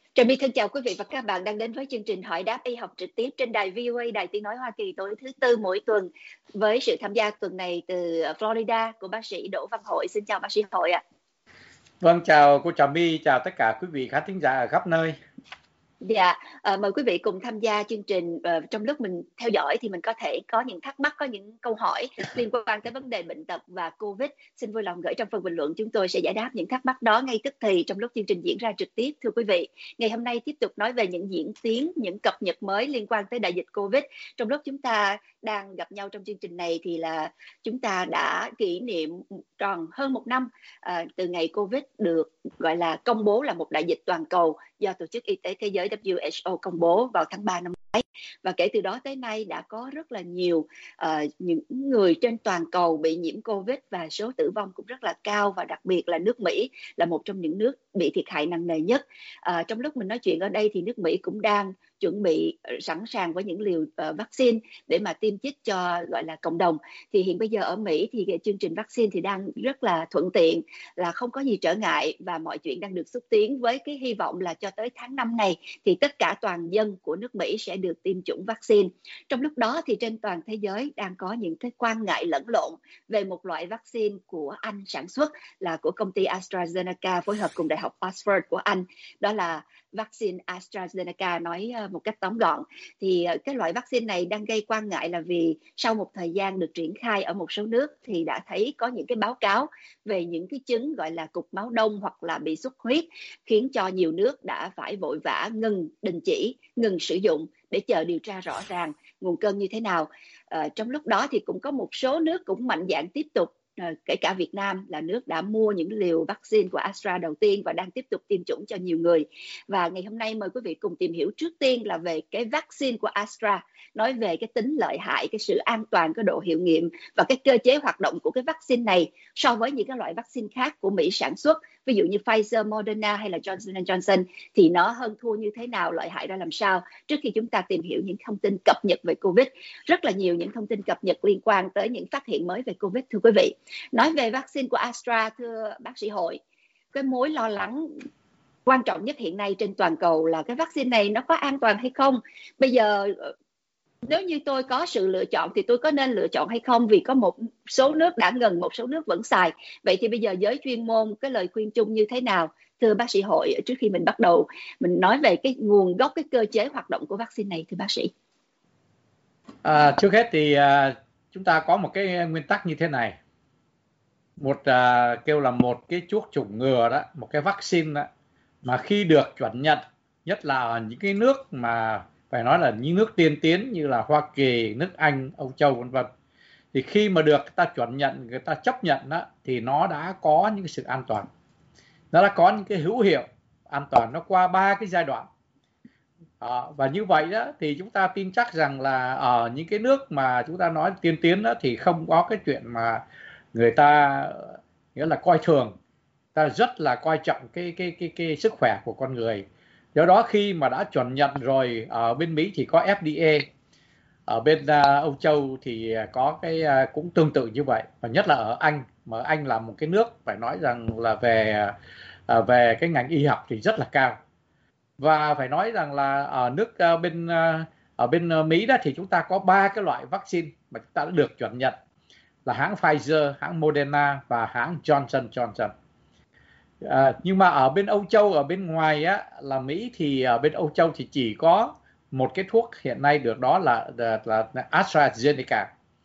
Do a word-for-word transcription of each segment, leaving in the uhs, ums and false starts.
Trà My thân chào quý vị và các bạn đang đến với chương trình hỏi đáp y học trực tiếp trên đài vê o a, đài tiếng nói Hoa Kỳ, tối thứ tư mỗi tuần, với sự tham gia tuần này từ Florida của bác sĩ Đỗ Văn Hội. Xin chào bác sĩ Hội ạ. Vâng, chào cô Trà My, chào tất cả quý vị khán thính giả ở khắp nơi. Dạ, à, mời quý vị cùng tham gia chương trình. À, trong lúc mình theo dõi thì mình có thể có những thắc mắc, có những câu hỏi liên quan tới vấn đề bệnh tật và Covid. Xin vui lòng gửi trong phần bình luận, chúng tôi sẽ giải đáp những thắc mắc đó ngay tức thì trong lúc chương trình diễn ra trực tiếp. Thưa quý vị, ngày hôm nay tiếp tục nói về những diễn tiến, những cập nhật mới liên quan tới đại dịch Covid. Trong lúc chúng ta đang gặp nhau trong chương trình này thì là chúng ta đã kỷ niệm tròn hơn một năm à, từ ngày Covid được gọi là công bố là một đại dịch toàn cầu do Tổ chức Y tế Thế giới W H O công bố vào tháng ba năm ngoái. Và kể từ đó tới nay đã có rất là nhiều uh, những người trên toàn cầu bị nhiễm Covid và số tử vong cũng rất là cao, và đặc biệt là nước Mỹ là một trong những nước bị thiệt hại nặng nề nhất. Uh, trong lúc mình nói chuyện ở đây thì nước Mỹ cũng đang chuẩn bị sẵn sàng với những liều uh, vaccine để mà tiêm chích cho gọi là cộng đồng. Thì hiện bây giờ ở Mỹ thì cái chương trình vaccine thì đang rất là thuận tiện, là không có gì trở ngại và mọi chuyện đang được xúc tiến, với cái hy vọng là cho tới tháng năm này thì tất cả toàn dân của nước Mỹ sẽ được tiêm chủng vaccine. Trong lúc đó thì trên toàn thế giới đang có những cái quan ngại lẫn lộn về một loại vaccine của Anh sản xuất, là của công ty AstraZeneca phối hợp cùng Đại học Oxford của Anh. Đó là vaccine AstraZeneca. Nói một cách tóm gọn thì cái loại vaccine này đang gây quan ngại là vì sau một thời gian được triển khai ở một số nước thì đã thấy có những cái báo cáo về những cái chứng gọi là cục máu đông hoặc là bị xuất huyết, khiến cho nhiều nước đã phải vội vã ngừng, đình chỉ, ngừng sử dụng để chờ điều tra rõ ràng nguồn cơn như thế nào. À, trong lúc đó thì cũng có một số nước cũng mạnh dạn tiếp tục, à, kể cả Việt Nam là nước đã mua những liều vaccine của Astra đầu tiên và đang tiếp tục tiêm chủng cho nhiều người. Và ngày hôm nay mời quý vị cùng tìm hiểu trước tiên là về cái vaccine của Astra, nói về cái tính lợi hại, cái sự an toàn, cái độ hiệu nghiệm và cái cơ chế hoạt động của cái vaccine này so với những cái loại vaccine khác của Mỹ sản xuất, ví dụ như Pfizer, Moderna hay là Johnson and Johnson, thì nó hơn thua như thế nào, lợi hại ra làm sao. Trước khi chúng ta tìm hiểu những thông tin cập nhật về Covid, rất là nhiều những thông tin cập nhật liên quan tới những phát hiện mới về Covid. Thưa quý vị, nói về vaccine của Astra, thưa bác sĩ Hội, cái mối lo lắng quan trọng nhất hiện nay trên toàn cầu là cái vaccine này nó có an toàn hay không. Bây giờ nếu như tôi có sự lựa chọn thì tôi có nên lựa chọn hay không, vì có một số nước đã ngừng, một số nước vẫn xài. Vậy thì bây giờ giới chuyên môn cái lời khuyên chung như thế nào, thưa bác sĩ Hội, trước khi mình bắt đầu mình nói về cái nguồn gốc, cái cơ chế hoạt động của vaccine này, thưa bác sĩ? À, trước hết thì à, chúng ta có một cái nguyên tắc như thế này. Một à, kêu là một cái thuốc chủng ngừa đó, một cái vaccine đó, mà khi được chuẩn nhận, nhất là ở những cái nước mà phải nói là những nước tiên tiến như là Hoa Kỳ, nước Anh, Âu Châu vân vân, thì khi mà được người ta chuẩn nhận, người ta chấp nhận đó, thì nó đã có những cái sự an toàn, nó đã có những cái hữu hiệu an toàn, nó qua ba cái giai đoạn. À, và như vậy đó thì chúng ta tin chắc rằng là ở những cái nước mà chúng ta nói tiên tiến đó thì không có cái chuyện mà người ta nghĩa là coi thường, ta rất là coi trọng cái cái cái cái sức khỏe của con người. Do đó khi mà đã chuẩn nhận rồi, ở bên Mỹ thì có F D A, ở bên uh, Âu Châu thì có cái uh, cũng tương tự như vậy, và nhất là ở Anh, mà Anh là một cái nước phải nói rằng là về uh, về cái ngành y học thì rất là cao. Và phải nói rằng là ở nước uh, bên uh, ở bên uh, Mỹ đó thì chúng ta có ba cái loại vaccine mà chúng ta đã được chuẩn nhận, là hãng Pfizer, hãng Moderna và hãng Johnson Johnson. À, nhưng mà ở bên Âu Châu, ở bên ngoài á, là Mỹ, thì ở bên Âu Châu thì chỉ có một cái thuốc hiện nay được, đó là, là, là AstraZeneca.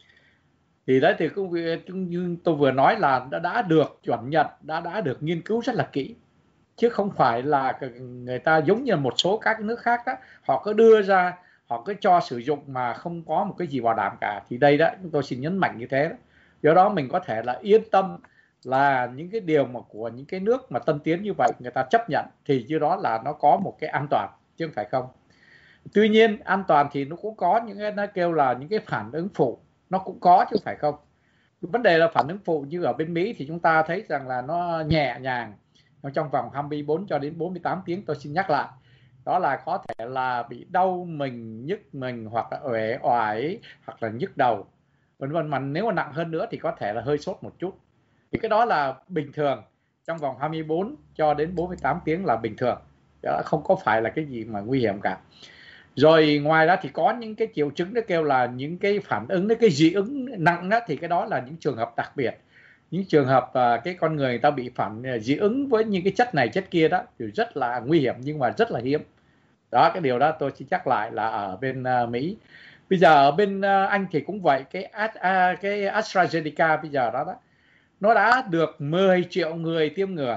Thì đấy thì cũng như tôi vừa nói là đã, đã được chuẩn nhận, đã đã được nghiên cứu rất là kỹ, chứ không phải là người ta giống như một số các nước khác đó, họ cứ đưa ra, họ cứ cho sử dụng mà không có một cái gì bảo đảm cả. Thì đây đó, chúng tôi xin nhấn mạnh như thế đó. Do đó mình có thể là yên tâm là những cái điều mà của những cái nước mà tân tiến như vậy người ta chấp nhận thì như đó là nó có một cái an toàn, chứ không phải không. Tuy nhiên an toàn thì nó cũng có những cái, nó kêu là những cái phản ứng phụ, nó cũng có chứ không phải không. Vấn đề là phản ứng phụ như ở bên Mỹ thì chúng ta thấy rằng là nó nhẹ nhàng, nó trong vòng hai mươi bốn cho đến bốn mươi tám tiếng. Tôi xin nhắc lại, đó là có thể là bị đau mình, nhức mình, hoặc là uể oải, hoặc là nhức đầu vân vân. Mà nếu mà nặng hơn nữa thì có thể là hơi sốt một chút, thì cái đó là bình thường, trong vòng hai mươi bốn cho đến bốn mươi tám tiếng là bình thường. đó không có phải là cái gì mà nguy hiểm cả. Rồi ngoài ra thì có những cái triệu chứng nó kêu là những cái phản ứng, cái dị ứng nặng đó, thì cái đó là những trường hợp đặc biệt, những trường hợp uh, cái con người người ta bị phản dị ứng với những cái chất này chất kia đó thì rất là nguy hiểm nhưng mà rất là hiếm. Đó, cái điều đó tôi xin nhắc lại là ở bên uh, Mỹ. Bây giờ ở bên uh, Anh thì cũng vậy, cái uh, cái AstraZeneca bây giờ đó đó nó đã được mười triệu người tiêm ngừa,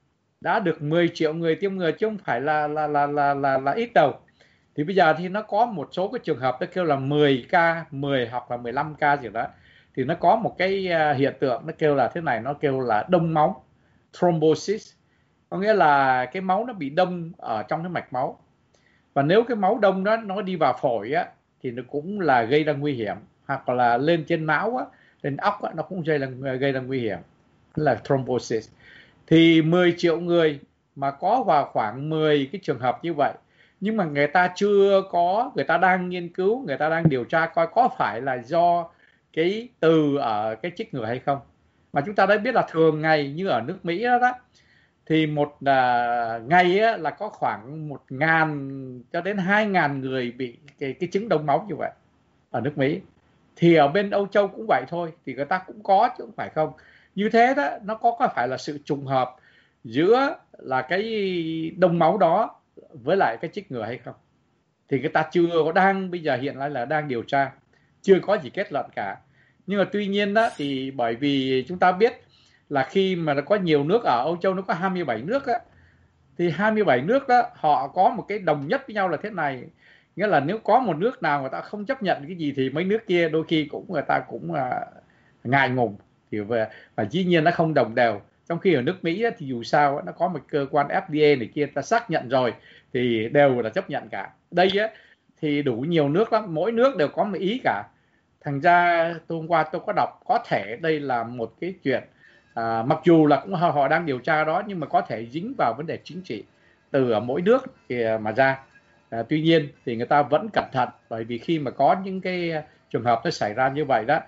đã được mười triệu người tiêm ngừa chứ không phải là là là là là, là ít đâu. Thì bây giờ thì nó có một số cái trường hợp nó kêu là mười ca, mười hoặc là mười lăm ca gì đó, thì nó có một cái hiện tượng nó kêu là thế này, nó kêu là đông máu, thrombosis, có nghĩa là cái máu nó bị đông ở trong cái mạch máu, và nếu cái máu đông đó nó đi vào phổi á thì nó cũng là gây ra nguy hiểm, hoặc là lên trên não á, lên óc á, nó cũng gây ra gây ra nguy hiểm, là thrombosis. Thì mười triệu người mà có vào khoảng mười cái trường hợp như vậy, nhưng mà người ta chưa có, người ta đang nghiên cứu, người ta đang điều tra coi có phải là do cái từ ở cái chích ngừa hay không. Mà chúng ta đã biết là thường ngày như ở nước Mỹ đó, đó thì một uh, ngày á, là có khoảng một ngàn cho đến hai ngàn người bị cái, cái chứng đông máu như vậy ở nước Mỹ. Thì ở bên Âu Châu cũng vậy thôi, thì người ta cũng có chứ không phải không. Như thế đó, nó có, có phải là sự trùng hợp giữa là cái đông máu đó với lại cái chích ngừa hay không? Thì người ta chưa có, đang bây giờ hiện nay là đang điều tra, chưa có gì kết luận cả. Nhưng mà tuy nhiên đó thì bởi vì chúng ta biết là khi mà nó có nhiều nước, ở Âu Châu nó có hai mươi bảy nước á, thì hai mươi bảy nước đó họ có một cái đồng nhất với nhau là thế này, nghĩa là nếu có một nước nào người ta không chấp nhận cái gì thì mấy nước kia đôi khi cũng người ta cũng uh, ngại ngùng, thì về và dĩ nhiên nó không đồng đều. Trong khi ở nước Mỹ á, thì dù sao nó có một cơ quan F D A này kia ta xác nhận rồi thì đều là chấp nhận cả. Đây á thì đủ nhiều nước lắm, mỗi nước đều có một ý cả. Thành ra tôi hôm qua tôi có đọc có thể đây là một cái chuyện à, mặc dù là cũng họ đang điều tra đó, nhưng mà có thể dính vào vấn đề chính trị từ ở mỗi nước thì mà ra. À, tuy nhiên thì người ta vẫn cẩn thận, bởi vì khi mà có những cái trường hợp nó xảy ra như vậy đó,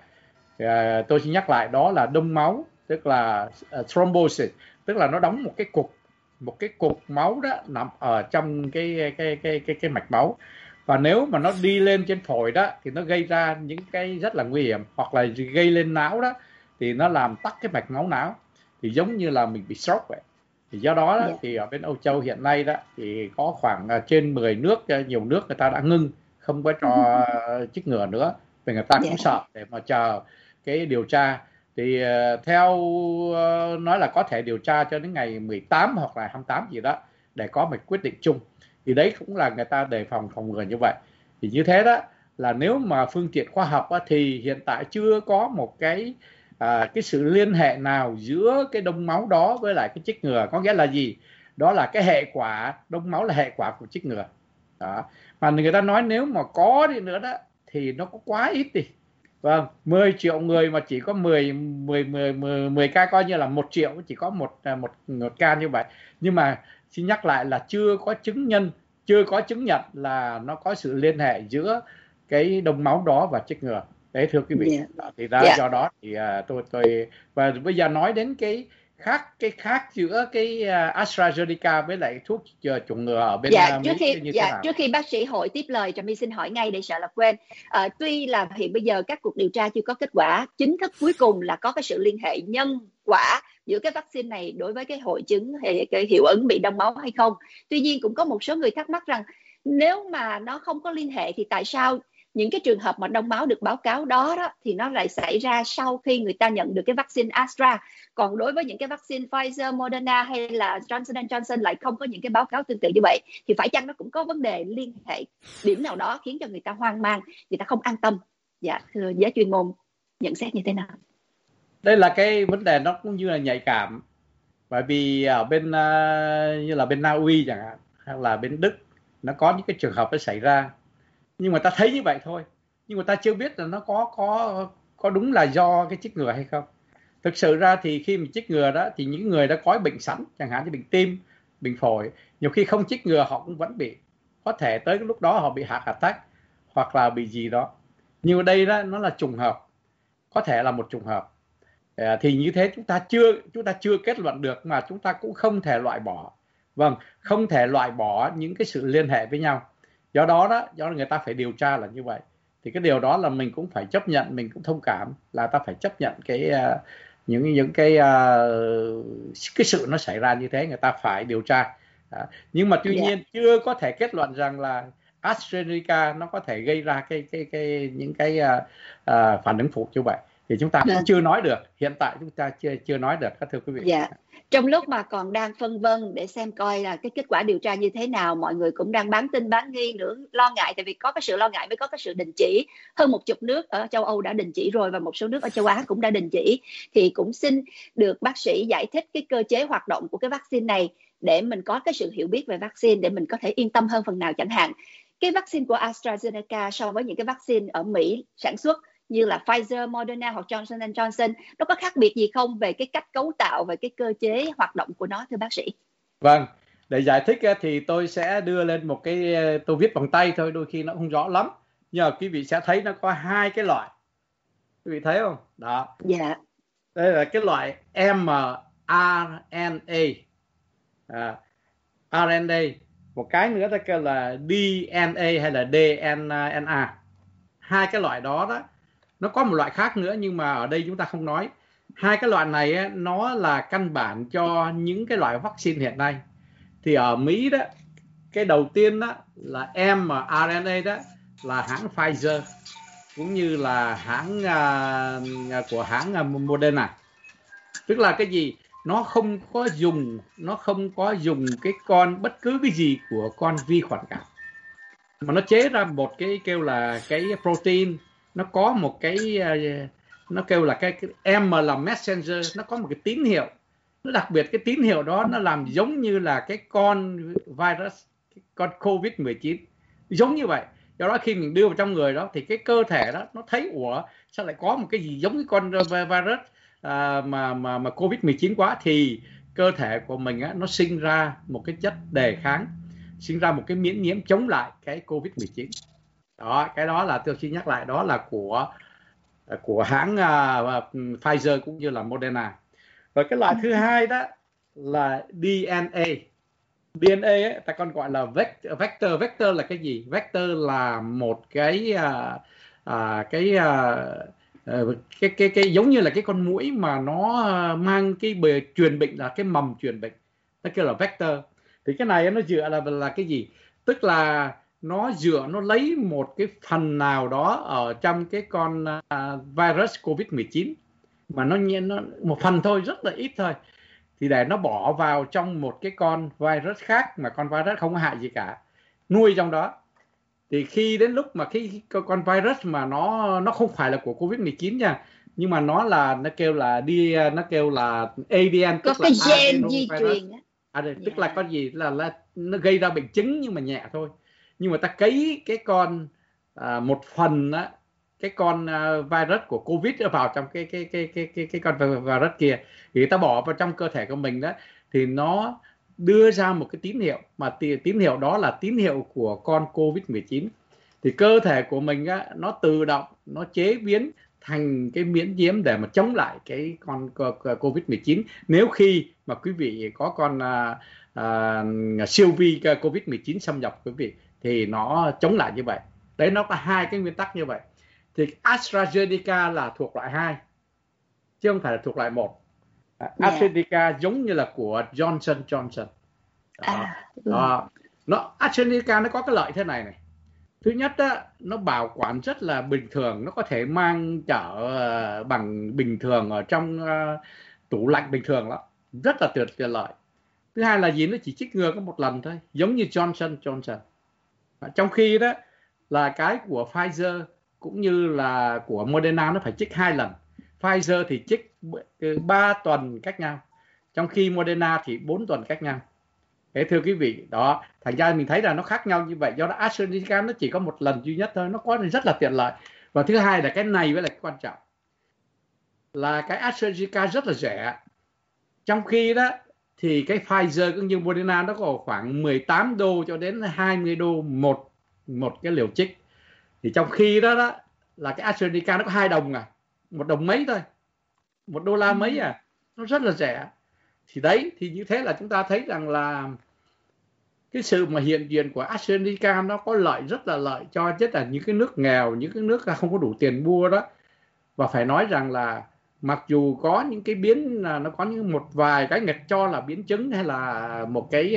à, tôi xin nhắc lại đó là đông máu, tức là uh, thrombosis, tức là nó đóng một cái cục một cái cục máu đó nằm ở trong cái cái cái cái cái mạch máu, và nếu mà nó đi lên trên phổi đó thì nó gây ra những cái rất là nguy hiểm, hoặc là gây lên não đó thì nó làm tắc cái mạch máu não, thì giống như là mình bị stroke vậy. Thì do đó, đó thì ở bên Âu Châu hiện nay đó thì có khoảng trên mười nước, nhiều nước người ta đã ngưng không có cho chích ngừa nữa, vì người ta cũng sợ để mà chờ cái điều tra. Thì uh, theo uh, nói là có thể điều tra cho đến ngày mười tám hoặc là hai mươi tám gì đó để có một quyết định chung. Thì đấy cũng là người ta đề phòng phòng ngừa như vậy. Thì như thế đó là nếu mà phương tiện khoa học á, thì hiện tại chưa có một cái à, cái sự liên hệ nào giữa cái đông máu đó với lại cái chích ngừa. Có nghĩa là gì? Đó là cái hệ quả, đông máu là hệ quả của chích ngừa đó. Mà người ta nói nếu mà có đi nữa đó thì nó có quá ít đi. Vâng, mười triệu người mà chỉ có mười, mười, mười, mười, mười ca, coi như là một triệu chỉ có một, một, một ca như vậy. Nhưng mà xin nhắc lại là chưa có chứng nhân, chưa có chứng nhận là nó có sự liên hệ giữa cái đông máu đó và chích ngừa. Đấy thưa quý vị. Yeah. Thì ra yeah. do đó thì uh, tôi tôi và bây giờ nói đến cái khác cái khác giữa cái uh, AstraZeneca với lại thuốc chủng ngừa ở bên dạ, uh, trước khi như dạ, thế nào? Trước khi bác sĩ Hội tiếp lời, Trà My xin hỏi ngay để sợ là quên. À, tuy là hiện bây giờ các cuộc điều tra chưa có kết quả chính thức cuối cùng là có cái sự liên hệ nhân quả giữa cái vaccine này đối với cái hội chứng hay cái hiệu ứng bị đông máu hay không. Tuy nhiên cũng có một số người thắc mắc rằng nếu mà nó không có liên hệ thì tại sao những cái trường hợp mà đông máu được báo cáo đó, đó thì nó lại xảy ra sau khi người ta nhận được cái vaccine Astra, còn đối với những cái vaccine Pfizer, Moderna hay là Johnson and Johnson lại không có những cái báo cáo tương tự như vậy, thì phải chăng nó cũng có vấn đề liên hệ điểm nào đó khiến cho người ta hoang mang, người ta không an tâm? Dạ, thưa giới chuyên môn nhận xét như thế nào? Đây là cái vấn đề nó cũng như là nhạy cảm, bởi vì ở bên uh, như là bên Na Uy chẳng hạn, hay là bên Đức, nó có những cái trường hợp nó xảy ra, nhưng mà ta thấy như vậy thôi, nhưng mà ta chưa biết là nó có có có đúng là do cái chích ngừa hay không. Thực sự ra thì khi mình chích ngừa đó thì những người đã có bệnh sẵn, chẳng hạn như bệnh tim, bệnh phổi, nhiều khi không chích ngừa họ cũng vẫn bị, có thể tới cái lúc đó họ bị heart attack hoặc là bị gì đó. Nhưng ở đây đó nó là trùng hợp, có thể là một trùng hợp. À, thì như thế chúng ta chưa chúng ta chưa kết luận được, mà chúng ta cũng không thể loại bỏ, Vâng, không thể loại bỏ những cái sự liên hệ với nhau. Do đó đó, do người ta phải điều tra là như vậy. Thì cái điều đó là mình cũng phải chấp nhận, mình cũng thông cảm là ta phải chấp nhận cái uh, những những cái uh, cái sự nó xảy ra như thế, người ta phải điều tra. À, nhưng mà tuy Dạ. nhiên chưa có thể kết luận rằng là AstraZeneca nó có thể gây ra cái cái cái những cái uh, uh, phản ứng phụ như vậy. Thì chúng ta cũng Vâng. chưa nói được, hiện tại chúng ta chưa chưa nói được, các thưa quý vị. Dạ. Trong lúc mà còn đang phân vân để xem coi là cái kết quả điều tra như thế nào, mọi người cũng đang bán tin bán nghi nữa, lo ngại, tại vì có cái sự lo ngại mới có cái sự đình chỉ. Hơn một chục nước ở châu Âu đã đình chỉ rồi và một số nước ở châu Á cũng đã đình chỉ. Thì cũng xin được bác sĩ giải thích cái cơ chế hoạt động của cái vaccine này để mình có cái sự hiểu biết về vaccine, để mình có thể yên tâm hơn phần nào. Chẳng hạn cái vaccine của AstraZeneca so với những cái vaccine ở Mỹ sản xuất như là Pfizer, Moderna hoặc Johnson and Johnson, nó có khác biệt gì không về cái cách cấu tạo, về cái cơ chế hoạt động của nó, thưa bác sĩ? Vâng, để giải thích thì tôi sẽ đưa lên một cái, tôi viết bằng tay thôi, đôi khi nó không rõ lắm. Nhưng mà quý vị sẽ thấy nó có hai cái loại. Quý vị thấy không? Đó. Dạ. Đây là cái loại mRNA. À, rờ en a. Một cái nữa ta kêu là đê en a hay là đê en a. Hai cái loại đó đó, nó có một loại khác nữa nhưng mà ở đây chúng ta không nói. Hai cái loại này á, nó là căn bản cho những cái loại vaccine hiện nay. Thì ở Mỹ đó, cái đầu tiên đó là mRNA đó là hãng Pfizer cũng như là hãng uh, của hãng uh, Moderna. Tức là cái gì? Nó không có dùng nó không có dùng cái con bất cứ cái gì của con vi khuẩn cả, mà nó chế ra một cái kêu là cái protein, nó có một cái nó kêu là cái, cái M là messenger, nó có một cái tín hiệu, nó đặc biệt cái tín hiệu đó nó làm giống như là cái con virus, cái con covid mười chín, giống như vậy. Do đó khi mình đưa vào trong người đó thì cái cơ thể đó nó thấy ủa sao lại có một cái gì giống cái con virus à, mà mà mà covid mười chín quá, thì cơ thể của mình á, nó sinh ra một cái chất đề kháng, sinh ra một cái miễn nhiễm chống lại cái covid mười chín. Đó, cái đó là tôi xin nhắc lại, đó là của của hãng uh, Pfizer cũng như là Moderna. Rồi cái loại thứ hai đó là đê en a. đê en a ấy, ta còn gọi là vector. Vector là cái gì? Vector là một cái uh, uh, cái, uh, uh, cái cái cái giống như là cái con muỗi mà nó mang cái bề truyền bệnh, là cái mầm truyền bệnh, nó kêu là vector. Thì cái này nó dựa là là cái gì? Tức là nó dựa nó lấy một cái phần nào đó ở trong cái con uh, virus covid mười chín, mà nó, nó một phần thôi, rất là ít thôi, thì để nó bỏ vào trong một cái con virus khác mà con virus không có hại gì cả, nuôi trong đó. Thì khi đến lúc mà cái con virus mà nó nó không phải là của covid mười chín nha, nhưng mà nó là nó kêu là đi nó kêu là a đê en, có tức cái là gen di truyền á. À, Yeah. tức là con gì là, là nó gây ra bệnh chứng nhưng mà nhẹ thôi. Nhưng mà ta cấy cái con à, một phần á, cái con uh, virus của covid vào trong cái cái cái cái cái cái con virus kia, thì ta bỏ vào trong cơ thể của mình đó, thì nó đưa ra một cái tín hiệu, mà tín hiệu đó là tín hiệu của con covid mười chín. Thì cơ thể của mình á, nó tự động nó chế biến thành cái miễn nhiễm để mà chống lại cái con covid mười chín. Nếu khi mà quý vị có con à, à, siêu vi covid mười chín xâm nhập quý vị, thì nó chống lại như vậy. Đấy, nó có hai cái nguyên tắc như vậy. Thì AstraZeneca là thuộc loại hai chứ không phải là thuộc loại một. À, yeah. AstraZeneca giống như là của Johnson Johnson. Đó. À, ừ. Đó. Nó AstraZeneca nó có cái lợi thế này này. Thứ nhất á, nó bảo quản rất là bình thường, nó có thể mang chở uh, bằng bình thường ở trong uh, tủ lạnh bình thường lắm, rất là tuyệt lợi. Thứ hai là gì? Nó chỉ chích ngừa có một lần thôi, giống như Johnson Johnson. À, trong khi đó là cái của Pfizer cũng như là của Moderna nó phải chích hai lần. Pfizer thì chích ba tuần cách nhau, trong khi Moderna thì bốn tuần cách nhau. Thế thưa quý vị, đó, thành ra mình thấy là nó khác nhau như vậy. Do đó AstraZeneca nó chỉ có một lần duy nhất thôi, nó có rất là tiện lợi. Và thứ hai là cái này mới là cái quan trọng, là cái AstraZeneca rất là rẻ. Trong khi đó thì cái Pfizer cũng như Moderna nó có khoảng mười tám đô cho đến hai mươi đô một một cái liều chích. Thì trong khi đó đó là cái AstraZeneca nó có hai đồng à, một đồng mấy thôi, một đô la mấy à, nó rất là rẻ. Thì đấy, thì như thế là chúng ta thấy rằng là cái sự mà hiện diện của AstraZeneca nó có lợi, rất là lợi cho nhất là những cái nước nghèo, những cái nước không có đủ tiền mua đó. Và phải nói rằng là mặc dù có những cái biến, nó có những một vài cái nghịch cho là biến chứng hay là một cái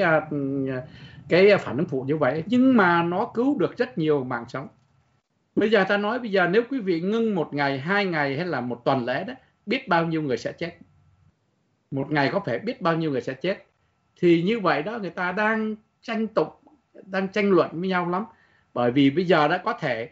cái phản ứng phụ như vậy, nhưng mà nó cứu được rất nhiều mạng sống. Bây giờ ta nói bây giờ nếu quý vị ngưng một ngày, hai ngày hay là một tuần lễ đó, biết bao nhiêu người sẽ chết. Một ngày có phải biết bao nhiêu người sẽ chết. Thì như vậy đó, người ta đang tranh tục, đang tranh luận với nhau lắm. Bởi vì bây giờ đã có thể,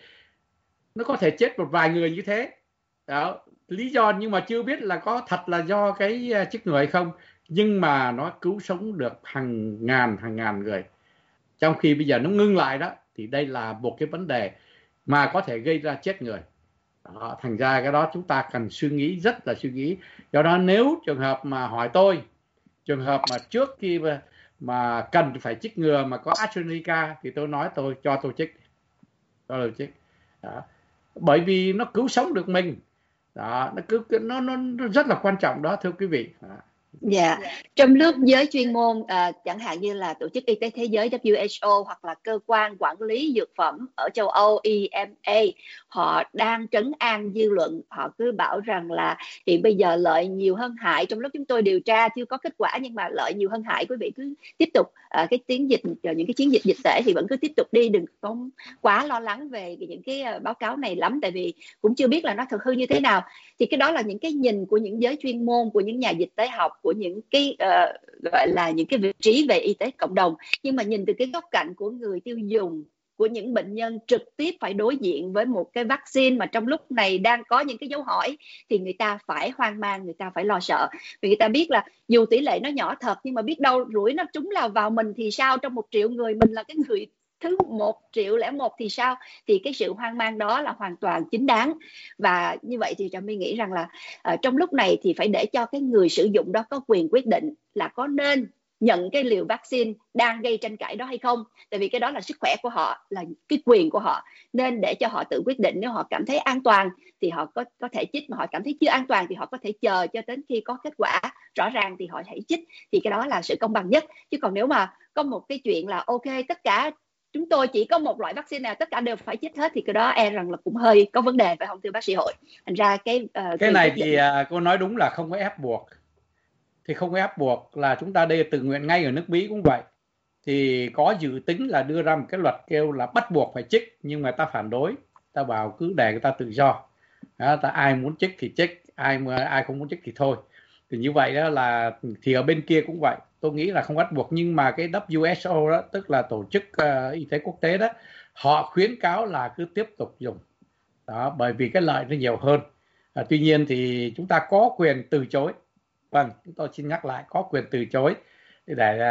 nó có thể chết một vài người như thế. Đó, lý do nhưng mà chưa biết là có thật là do cái chích ngừa hay không. Nhưng mà nó cứu sống được hàng ngàn, hàng ngàn người. Trong khi bây giờ nó ngưng lại đó, thì đây là một cái vấn đề mà có thể gây ra chết người. Đó, thành ra cái đó chúng ta cần suy nghĩ, rất là suy nghĩ. Do đó nếu trường hợp mà hỏi tôi, trường hợp mà trước khi mà, mà cần phải chích ngừa mà có AstraZeneca thì tôi nói tôi cho tôi chích. Cho tôi chích. Đó. Bởi vì nó cứu sống được mình. Đó, nó, cứu, nó, nó, nó rất là quan trọng đó thưa quý vị. Đó. Dạ, yeah. Trong lúc giới chuyên môn à, chẳng hạn như là Tổ chức Y tế Thế giới W H O hoặc là cơ quan quản lý dược phẩm ở châu Âu E M A, họ đang trấn an dư luận. Họ cứ bảo rằng là hiện bây giờ lợi nhiều hơn hại. Trong lúc chúng tôi điều tra chưa có kết quả nhưng mà lợi nhiều hơn hại. Quý vị cứ tiếp tục à, cái chiến dịch, những cái chiến dịch dịch tễ thì vẫn cứ tiếp tục đi, đừng có quá lo lắng về những cái báo cáo này lắm, tại vì cũng chưa biết là nó thực hư như thế nào. Thì cái đó là những cái nhìn của những giới chuyên môn, của những nhà dịch tễ học, của những cái uh, gọi là những cái vị trí về y tế cộng đồng. Nhưng mà nhìn từ cái góc cạnh của người tiêu dùng, của những bệnh nhân trực tiếp phải đối diện với một cái vaccine mà trong lúc này đang có những cái dấu hỏi, thì người ta phải hoang mang, người ta phải lo sợ. Vì người ta biết là dù tỷ lệ nó nhỏ thật, nhưng mà biết đâu rủi nó trúng là vào mình thì sao? Trong một triệu người mình là cái người thứ một triệu lẻ một thì sao? Thì cái sự hoang mang đó là hoàn toàn chính đáng. Và như vậy thì Trà My nghĩ rằng là uh, trong lúc này thì phải để cho cái người sử dụng đó có quyền quyết định là có nên nhận cái liều vaccine đang gây tranh cãi đó hay không. Tại vì cái đó là sức khỏe của họ, là cái quyền của họ, nên để cho họ tự quyết định. Nếu họ cảm thấy an toàn thì họ có, có thể chích, mà họ cảm thấy chưa an toàn thì họ có thể chờ cho đến khi có kết quả rõ ràng thì họ hãy chích. Thì cái đó là sự công bằng nhất. Chứ còn nếu mà có một cái chuyện là ok, tất cả chúng tôi chỉ có một loại vaccine nào tất cả đều phải chích hết, thì cái đó e rằng là cũng hơi có vấn đề, phải không thưa bác sĩ Hội? Thành ra cái uh, cái này thì uh, cô nói đúng là không có ép buộc. Thì không có ép buộc, là chúng ta đây tự nguyện, ngay ở nước Mỹ cũng vậy. Thì có dự tính là đưa ra một cái luật kêu là bắt buộc phải chích, nhưng mà ta phản đối, ta bảo cứ để người ta tự do. Đó, ta ai muốn chích thì chích, ai mà ai không muốn chích thì thôi. Thì như vậy đó là, thì ở bên kia cũng vậy, tôi nghĩ là không bắt buộc. Nhưng mà cái W H O đó, tức là Tổ chức uh, Y tế Quốc tế đó, họ khuyến cáo là cứ tiếp tục dùng đó, bởi vì cái lợi nó nhiều hơn. À, tuy nhiên thì chúng ta có quyền từ chối. Vâng, chúng tôi xin nhắc lại, có quyền từ chối để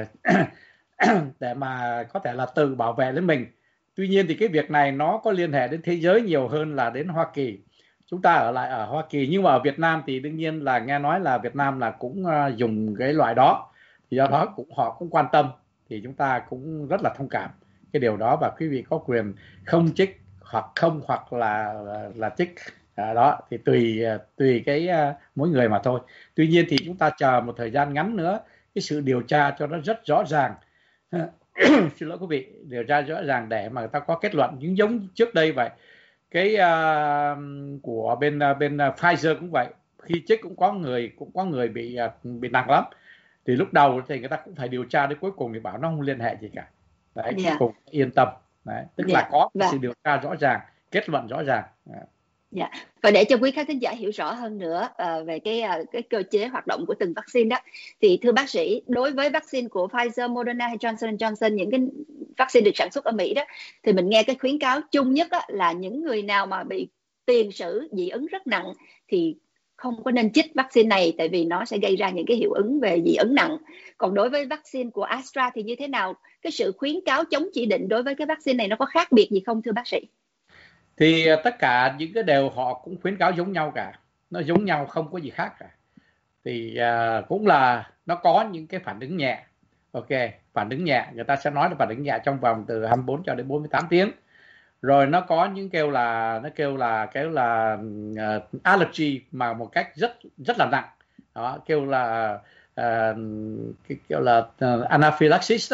để mà có thể là tự bảo vệ lấy mình. Tuy nhiên thì cái việc này nó có liên hệ đến thế giới nhiều hơn là đến Hoa Kỳ. Chúng ta ở lại ở Hoa Kỳ, nhưng mà ở Việt Nam thì đương nhiên là nghe nói là Việt Nam là cũng uh, dùng cái loại đó, thì do đó cũng họ cũng quan tâm, thì chúng ta cũng rất là thông cảm cái điều đó. Và quý vị có quyền không chích hoặc không, hoặc là là, là chích. À, đó thì tùy tùy cái uh, mỗi người mà thôi. Tuy nhiên thì chúng ta chờ một thời gian ngắn nữa, cái sự điều tra cho nó rất rõ ràng. Xin lỗi quý vị, điều tra rõ ràng để mà người ta có kết luận. Nhưng giống trước đây vậy, cái uh, của bên uh, bên uh, Pfizer cũng vậy, khi chích cũng có người cũng có người bị uh, bị nặng lắm. Thì lúc đầu thì người ta cũng phải điều tra, đến cuối cùng thì bảo nó không liên hệ gì cả. Đấy, yeah. Cuối cùng yên tâm. Đấy, tức yeah. là có và... sự điều tra rõ ràng, kết luận rõ ràng. Đấy. Dạ. Và để cho quý khán thính giả hiểu rõ hơn nữa uh, về cái uh, cái cơ chế hoạt động của từng vaccine đó, thì thưa bác sĩ, đối với vaccine của Pfizer, Moderna hay Johnson and Johnson, những cái vaccine được sản xuất ở Mỹ đó, thì mình nghe cái khuyến cáo chung nhất á, là những người nào mà bị tiền sử dị ứng rất nặng thì không có nên chích vaccine này, tại vì nó sẽ gây ra những cái hiệu ứng về dị ứng nặng. Còn đối với vaccine của Astra thì như thế nào? Cái sự khuyến cáo chống chỉ định đối với cái vaccine này nó có khác biệt gì không thưa bác sĩ? Thì tất cả những cái đều họ cũng khuyến cáo giống nhau cả, nó giống nhau, không có gì khác cả. Thì uh, cũng là nó có những cái phản ứng nhẹ. Ok, phản ứng nhẹ, người ta sẽ nói là phản ứng nhẹ trong vòng từ hai mươi bốn cho đến bốn mươi tám tiếng. Rồi nó có những kêu là nó kêu là kêu là uh, allergy mà một cách rất rất là nặng. Đó, kêu là uh, kêu là uh, anaphylaxis đó.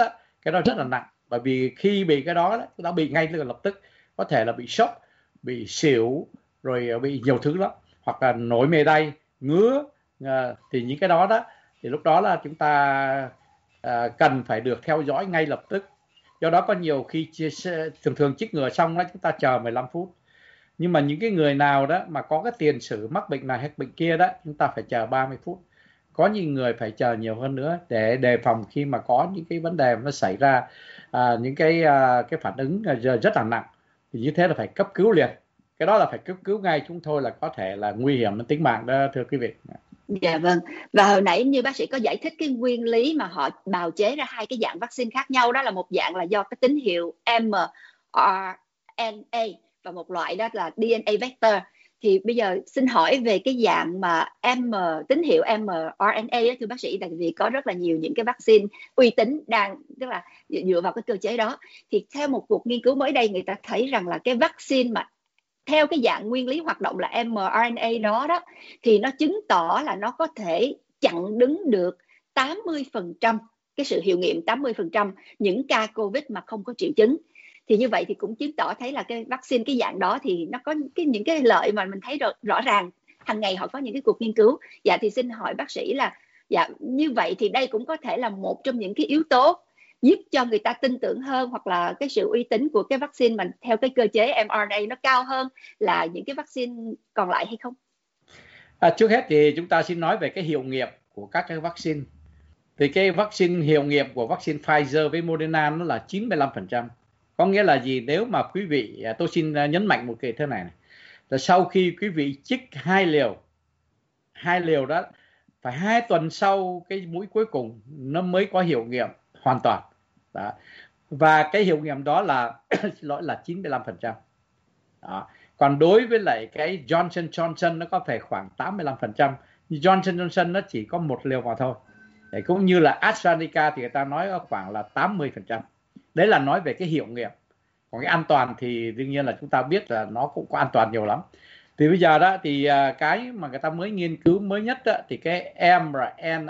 cái đó rất là nặng, bởi vì khi bị cái đó chúng ta bị ngay lập tức, có thể là bị sốc, bị xỉu, rồi bị nhiều thứ lắm, hoặc là nổi mề đay, ngứa, à, thì những cái đó đó thì lúc đó là chúng ta à, cần phải được theo dõi ngay lập tức. Do đó có nhiều khi thường thường chích ngừa xong đó chúng ta chờ mười lăm phút, nhưng mà những cái người nào đó mà có cái tiền sử mắc bệnh này hay bệnh kia đó, chúng ta phải chờ ba mươi phút. Có những người phải chờ nhiều hơn nữa để đề phòng khi mà có những cái vấn đề nó xảy ra, à, những cái à, cái phản ứng rất là nặng, thì như thế là phải cấp cứu liền. Cái đó là phải cấp cứu ngay, chúng tôi là có thể là nguy hiểm đến tính mạng đó, thưa quý vị. Dạ vâng. Và hồi nãy như bác sĩ có giải thích cái nguyên lý mà họ bào chế ra hai cái dạng vaccine khác nhau, đó là một dạng là do cái tín hiệu em rờ en a và một loại đó là đê en a vector. Thì bây giờ xin hỏi về cái dạng mà M tín hiệu em rờ en a đó, thưa bác sĩ, tại vì có rất là nhiều những cái vaccine uy tín đang tức là dựa vào cái cơ chế đó. Thì theo một cuộc nghiên cứu mới đây, người ta thấy rằng là cái vaccine mà theo cái dạng nguyên lý hoạt động là em rờ en a đó đó, thì nó chứng tỏ là nó có thể chặn đứng được tám mươi phần trăm cái sự hiệu nghiệm, tám mươi phần trăm những ca Covid mà không có triệu chứng. Thì như vậy thì cũng chứng tỏ thấy là cái vaccine cái dạng đó thì nó có cái những cái lợi mà mình thấy rõ, rõ ràng hàng ngày họ có những cái cuộc nghiên cứu. Dạ thì xin hỏi bác sĩ là dạ như vậy thì đây cũng có thể là một trong những cái yếu tố giúp cho người ta tin tưởng hơn, hoặc là cái sự uy tín của cái vaccine mà theo cái cơ chế em rờ en a nó cao hơn là những cái vaccine còn lại hay không? À, trước hết thì chúng ta xin nói về cái hiệu nghiệm của các cái vaccine. Thì cái vaccine hiệu nghiệm của vaccine Pfizer với Moderna nó là chín mươi lăm phần trăm. Có nghĩa là gì? Nếu mà quý vị, tôi xin nhấn mạnh một cái thế này, này là sau khi quý vị chích hai liều, hai liều đó phải hai tuần sau cái mũi cuối cùng nó mới có hiệu nghiệm hoàn toàn. Đó. Và cái hiệu nghiệm đó là lỗi là chín mươi lăm phần trăm. Đó. Còn đối với lại cái Johnson Johnson nó có thể khoảng tám mươi lăm phần trăm. Johnson Johnson nó chỉ có một liều mà thôi. Đấy, cũng như là AstraZeneca thì người ta nói khoảng là tám mươi phần trăm. Đấy là nói về cái hiệu nghiệm. Còn cái an toàn thì đương nhiên là chúng ta biết là nó cũng có an toàn nhiều lắm. Thì bây giờ đó thì cái mà người ta mới nghiên cứu mới nhất đó, thì cái em rờ en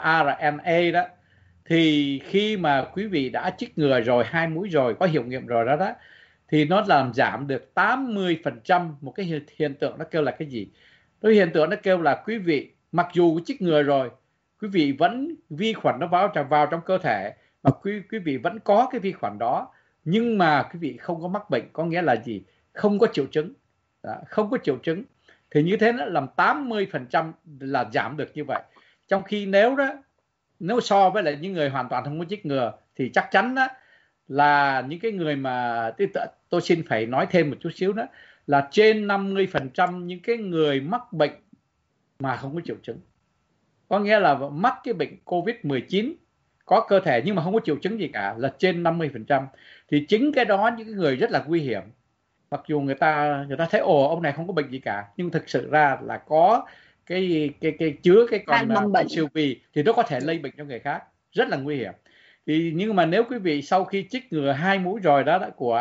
a đó, thì khi mà quý vị đã chích ngừa rồi, hai mũi rồi, có hiệu nghiệm rồi đó đó, thì nó làm giảm được tám mươi phần trăm một cái hiện tượng nó kêu là cái gì? Cái hiện tượng nó kêu là quý vị mặc dù chích ngừa rồi, quý vị vẫn vi khuẩn nó vào vào trong cơ thể, mà quý quý vị vẫn có cái vi khuẩn đó, nhưng mà quý vị không có mắc bệnh, có nghĩa là gì? Không có triệu chứng. Đó, không có triệu chứng. Thì như thế nó làm tám mươi phần trăm là giảm được như vậy. Trong khi nếu đó nếu so với lại những người hoàn toàn không có chích ngừa thì chắc chắn đó là những cái người mà tôi xin phải nói thêm một chút xíu nữa là trên năm mươi phần trăm những cái người mắc bệnh mà không có triệu chứng. Có nghĩa là mắc cái bệnh Covid mười chín có cơ thể nhưng mà không có triệu chứng gì cả là trên năm mươi phần trăm. Thì chính cái đó những cái người rất là nguy hiểm. Mặc dù người ta người ta thấy ồ ông này không có bệnh gì cả, nhưng thực sự ra là có cái cái cái chứa cái con con siêu vi thì nó có thể lây bệnh cho người khác, rất là nguy hiểm. Thì nhưng mà nếu quý vị sau khi chích ngừa hai mũi rồi đó, đó của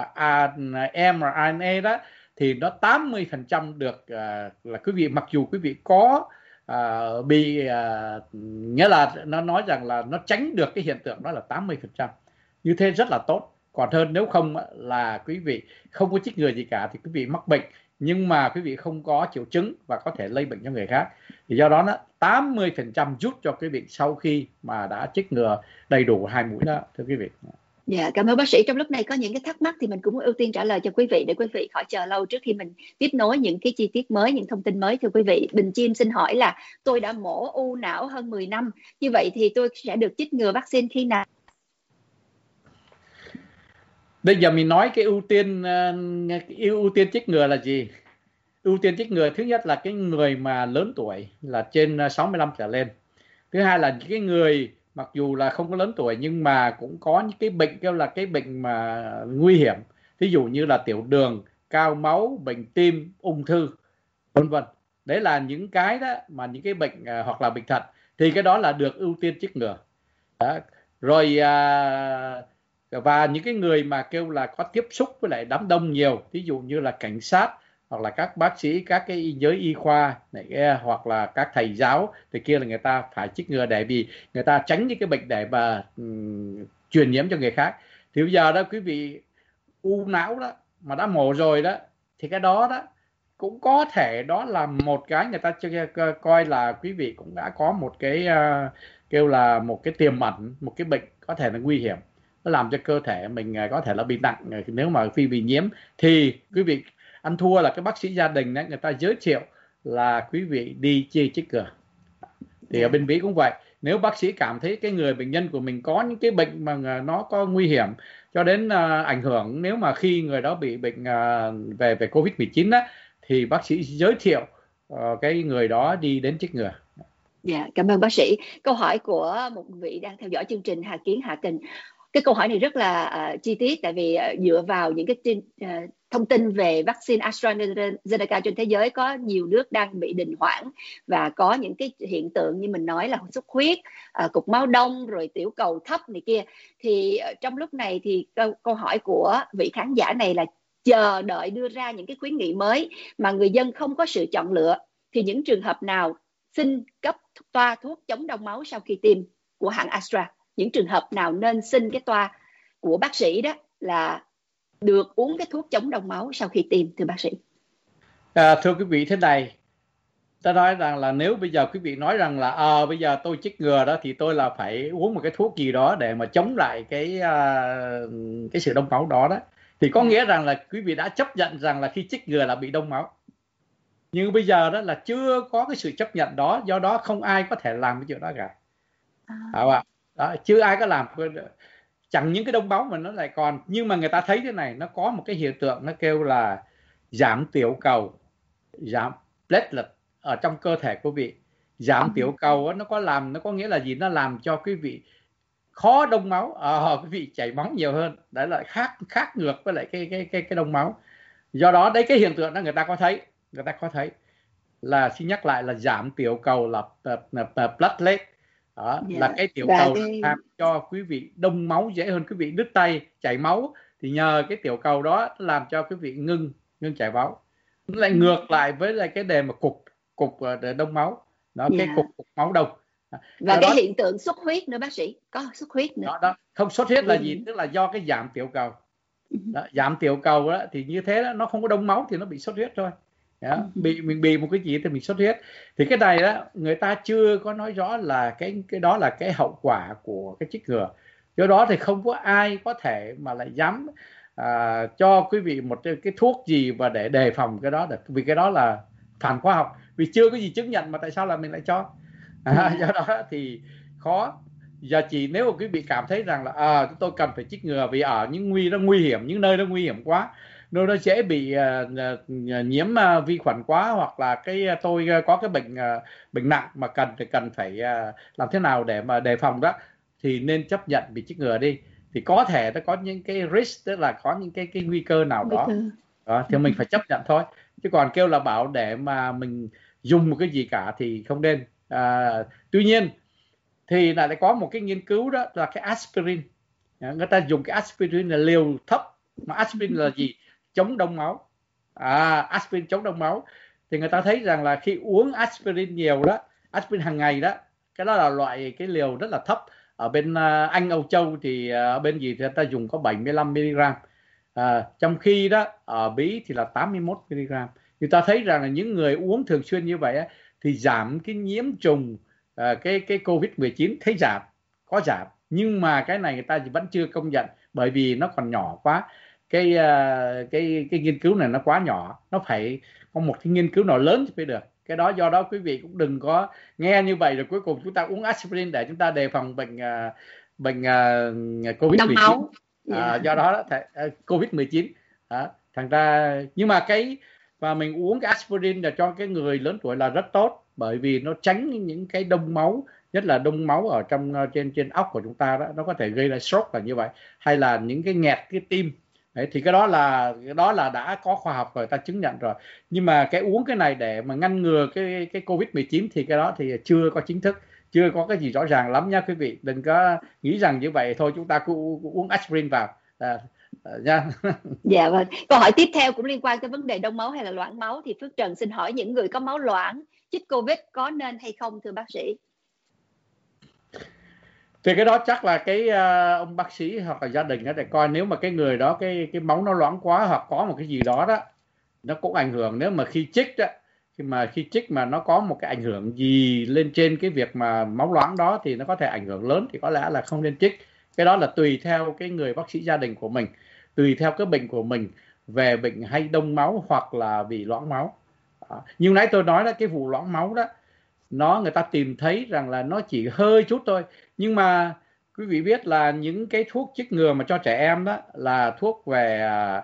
em rờ en a đó, thì nó tám mươi phần trăm được uh, là quý vị mặc dù quý vị có uh, bị uh, nghĩa là nó nói rằng là nó tránh được cái hiện tượng đó là tám mươi phần trăm. Như thế rất là tốt. Còn hơn nếu không là quý vị không có chích ngừa gì cả thì quý vị mắc bệnh nhưng mà quý vị không có triệu chứng và có thể lây bệnh cho người khác. Thì do đó nó tám mươi phần trăm giúp cho quý vị sau khi mà đã chích ngừa đầy đủ hai mũi đó, thưa quý vị. Dạ, cảm ơn bác sĩ. Trong lúc này có những cái thắc mắc thì mình cũng ưu tiên trả lời cho quý vị để quý vị khỏi chờ lâu trước khi mình tiếp nối những cái chi tiết mới, những thông tin mới. Thưa quý vị, Bình Chim xin hỏi là tôi đã mổ u não hơn mười năm, như vậy thì tôi sẽ được chích ngừa vaccine khi nào? Bây giờ mình nói cái ưu tiên ưu tiên chích ngừa là gì? Ưu tiên chích ngừa thứ nhất là cái người mà lớn tuổi là trên sáu mươi lăm trở lên. Thứ hai là những cái người mặc dù là không có lớn tuổi nhưng mà cũng có những cái bệnh kêu là cái bệnh mà nguy hiểm, ví dụ như là tiểu đường, cao máu, bệnh tim, ung thư, vân vân. Đấy là những cái đó mà những cái bệnh hoặc là bệnh thận thì cái đó là được ưu tiên chích ngừa. Đó. Rồi à, và những cái người mà kêu là có tiếp xúc với lại đám đông nhiều, ví dụ như là cảnh sát, hoặc là các bác sĩ, các cái giới y khoa này, hoặc là các thầy giáo thì kia là người ta phải chích ngừa để vì người ta tránh những cái bệnh để mà um, truyền nhiễm cho người khác. Thì bây giờ đó quý vị, u não đó mà đã mổ rồi đó thì cái đó đó cũng có thể đó là một cái người ta coi là quý vị cũng đã có một cái uh, kêu là một cái tiềm ẩn, một cái bệnh có thể là nguy hiểm, nó làm cho cơ thể mình có thể là bị nặng. Nếu mà khi bị nhiễm thì quý vị ăn thua là cái bác sĩ gia đình đấy, người ta giới thiệu là quý vị đi chi chích ngừa. Thì ở bên Mỹ cũng vậy, nếu bác sĩ cảm thấy cái người bệnh nhân của mình có những cái bệnh mà nó có nguy hiểm cho đến uh, ảnh hưởng, nếu mà khi người đó bị bệnh uh, về về covid mười chín á, thì bác sĩ giới thiệu uh, cái người đó đi đến chích ngừa. Dạ, yeah, cảm ơn bác sĩ. Câu hỏi của một vị đang theo dõi chương trình, Hà Kiến Hà Tình. Cái câu hỏi này rất là uh, chi tiết, tại vì uh, dựa vào những cái tin, uh, thông tin về vaccine AstraZeneca trên thế giới, có nhiều nước đang bị đình hoãn và có những cái hiện tượng như mình nói là xuất huyết, uh, cục máu đông, rồi tiểu cầu thấp này kia. Thì uh, trong lúc này thì câu, câu hỏi của vị khán giả này là chờ đợi đưa ra những cái khuyến nghị mới mà người dân không có sự chọn lựa, thì những trường hợp nào xin cấp toa thuốc chống đông máu sau khi tiêm của hãng Astra? Những trường hợp nào nên xin cái toa của bác sĩ đó là được uống cái thuốc chống đông máu sau khi tiêm, thưa bác sĩ? À, thưa quý vị, thế này, ta nói rằng là nếu bây giờ quý vị nói rằng là à, bây giờ tôi chích ngừa đó thì tôi là phải uống một cái thuốc gì đó để mà chống lại cái uh, cái sự đông máu đó đó, thì có nghĩa rằng là quý vị đã chấp nhận rằng là khi chích ngừa là bị đông máu. Nhưng bây giờ đó là chưa có cái sự chấp nhận đó, do đó không ai có thể làm cái chuyện đó cả. À, đó, chưa ai có làm, chẳng những cái đông máu mà nó lại còn, nhưng mà người ta thấy thế này, nó có một cái hiện tượng nó kêu là giảm tiểu cầu, giảm platelet ở trong cơ thể của quý vị. Giảm tiểu cầu đó, nó có làm, nó có nghĩa là gì? Nó làm cho quý vị khó đông máu, à, quý vị chảy máu nhiều hơn. Đấy là khác khác ngược với lại cái cái cái cái đông máu. Do đó đấy, cái hiện tượng đó người ta có thấy, người ta có thấy là, xin nhắc lại là giảm tiểu cầu là, là, là, là platelet. Đó, yeah. Là cái tiểu cầu cái... làm cho quý vị đông máu dễ hơn, quý vị đứt tay chảy máu thì nhờ cái tiểu cầu đó làm cho quý vị ngưng ngưng chảy máu. Nó lại ngược lại với lại cái đề mà cục cục đông máu đó, yeah. Cái cục, cục máu đông và do cái đó, hiện tượng xuất huyết nữa bác sĩ, có xuất huyết nữa đó, đó. Không, xuất huyết là gì? Tức là do cái giảm tiểu cầu đó, giảm tiểu cầu đó, thì như thế đó, nó không có đông máu thì nó bị xuất huyết thôi. Đó, bị mình bị một cái gì thì mình xuất huyết. Thì cái này đó người ta chưa có nói rõ là cái cái đó là cái hậu quả của cái chích ngừa. Do đó thì không có ai có thể mà lại dám à, cho quý vị một cái, cái thuốc gì và để đề phòng cái đó được, vì cái đó là phản khoa học, vì chưa có gì chứng nhận mà tại sao là mình lại cho. À, do đó thì khó. Giờ chỉ nếu mà quý vị cảm thấy rằng là à, chúng tôi cần phải chích ngừa vì ở những nguy nó nguy hiểm, những nơi nó nguy hiểm quá, nơi nó dễ bị uh, uh, nhiễm uh, vi khuẩn quá, hoặc là cái uh, tôi uh, có cái bệnh uh, bệnh nặng mà cần thì cần phải uh, làm thế nào để mà đề phòng đó, thì nên chấp nhận bị chích ngừa đi. Thì có thể nó có những cái risk, tức là có những cái cái nguy cơ nào đó, đó thì mình phải chấp nhận thôi. Chứ còn kêu là bảo để mà mình dùng một cái gì cả thì không nên. Uh, tuy nhiên thì lại có một cái nghiên cứu đó là cái aspirin. Người ta dùng cái aspirin là liều thấp, mà aspirin là gì? Chống đông máu. À, aspirin chống đông máu. Thì người ta thấy rằng là khi uống aspirin nhiều đó, aspirin hàng ngày đó, cái đó là loại cái liều rất là thấp. Ở bên uh, Anh, Âu Châu thì ở uh, bên gì thì người ta dùng có bảy mươi lăm mi-li-gam. À, trong khi đó ở Mỹ thì là tám mươi mốt mi-li-gam. Người ta thấy rằng là những người uống thường xuyên như vậy á, thì giảm cái nhiễm trùng À, cái cái covid mười chín thấy giảm, có giảm, nhưng mà cái này người ta vẫn chưa công nhận bởi vì nó còn nhỏ quá. Cái uh, cái cái nghiên cứu này nó quá nhỏ, nó phải có một cái nghiên cứu nào lớn thì mới được. Cái đó do đó quý vị cũng đừng có nghe như vậy rồi cuối cùng chúng ta uống aspirin để chúng ta đề phòng bệnh uh, bệnh uh, covid mười chín. À, yeah. Do đó uh, covid mười chín uh, thành ra, nhưng mà cái và mình uống cái aspirin là cho cái người lớn tuổi là rất tốt, bởi vì nó tránh những cái đông máu, nhất là đông máu ở trong trên trên óc của chúng ta đó, nó có thể gây ra stroke là như vậy, hay là những cái nghẹt cái tim. Đấy, thì cái đó là cái đó là đã có khoa học rồi, ta chứng nhận rồi. Nhưng mà cái uống cái này để mà ngăn ngừa cái cái covid mười chín thì cái đó thì chưa có chính thức, chưa có cái gì rõ ràng lắm nha quý vị. Đừng có nghĩ rằng như vậy thôi chúng ta cứ uống aspirin vào. À, nha. Dạ vâng. Câu hỏi tiếp theo cũng liên quan tới vấn đề đông máu hay là loãng máu, thì Phước Trần xin hỏi những người có máu loãng chích Covid có nên hay không thưa bác sĩ? Thì cái đó chắc là cái uh, ông bác sĩ hoặc là gia đình đó để coi, nếu mà cái người đó cái cái máu nó loãng quá hoặc có một cái gì đó đó nó cũng ảnh hưởng. Nếu mà khi chích đó, khi mà khi chích mà nó có một cái ảnh hưởng gì lên trên cái việc mà máu loãng đó thì nó có thể ảnh hưởng lớn, thì có lẽ là không nên chích. Cái đó là tùy theo cái người bác sĩ gia đình của mình, tùy theo cái bệnh của mình, về bệnh hay đông máu hoặc là bị loãng máu. Đó. Như nãy tôi nói là cái vụ loãng máu đó, nó người ta tìm thấy rằng là nó chỉ hơi chút thôi, nhưng mà quý vị biết là những cái thuốc chích ngừa mà cho trẻ em đó là thuốc về à,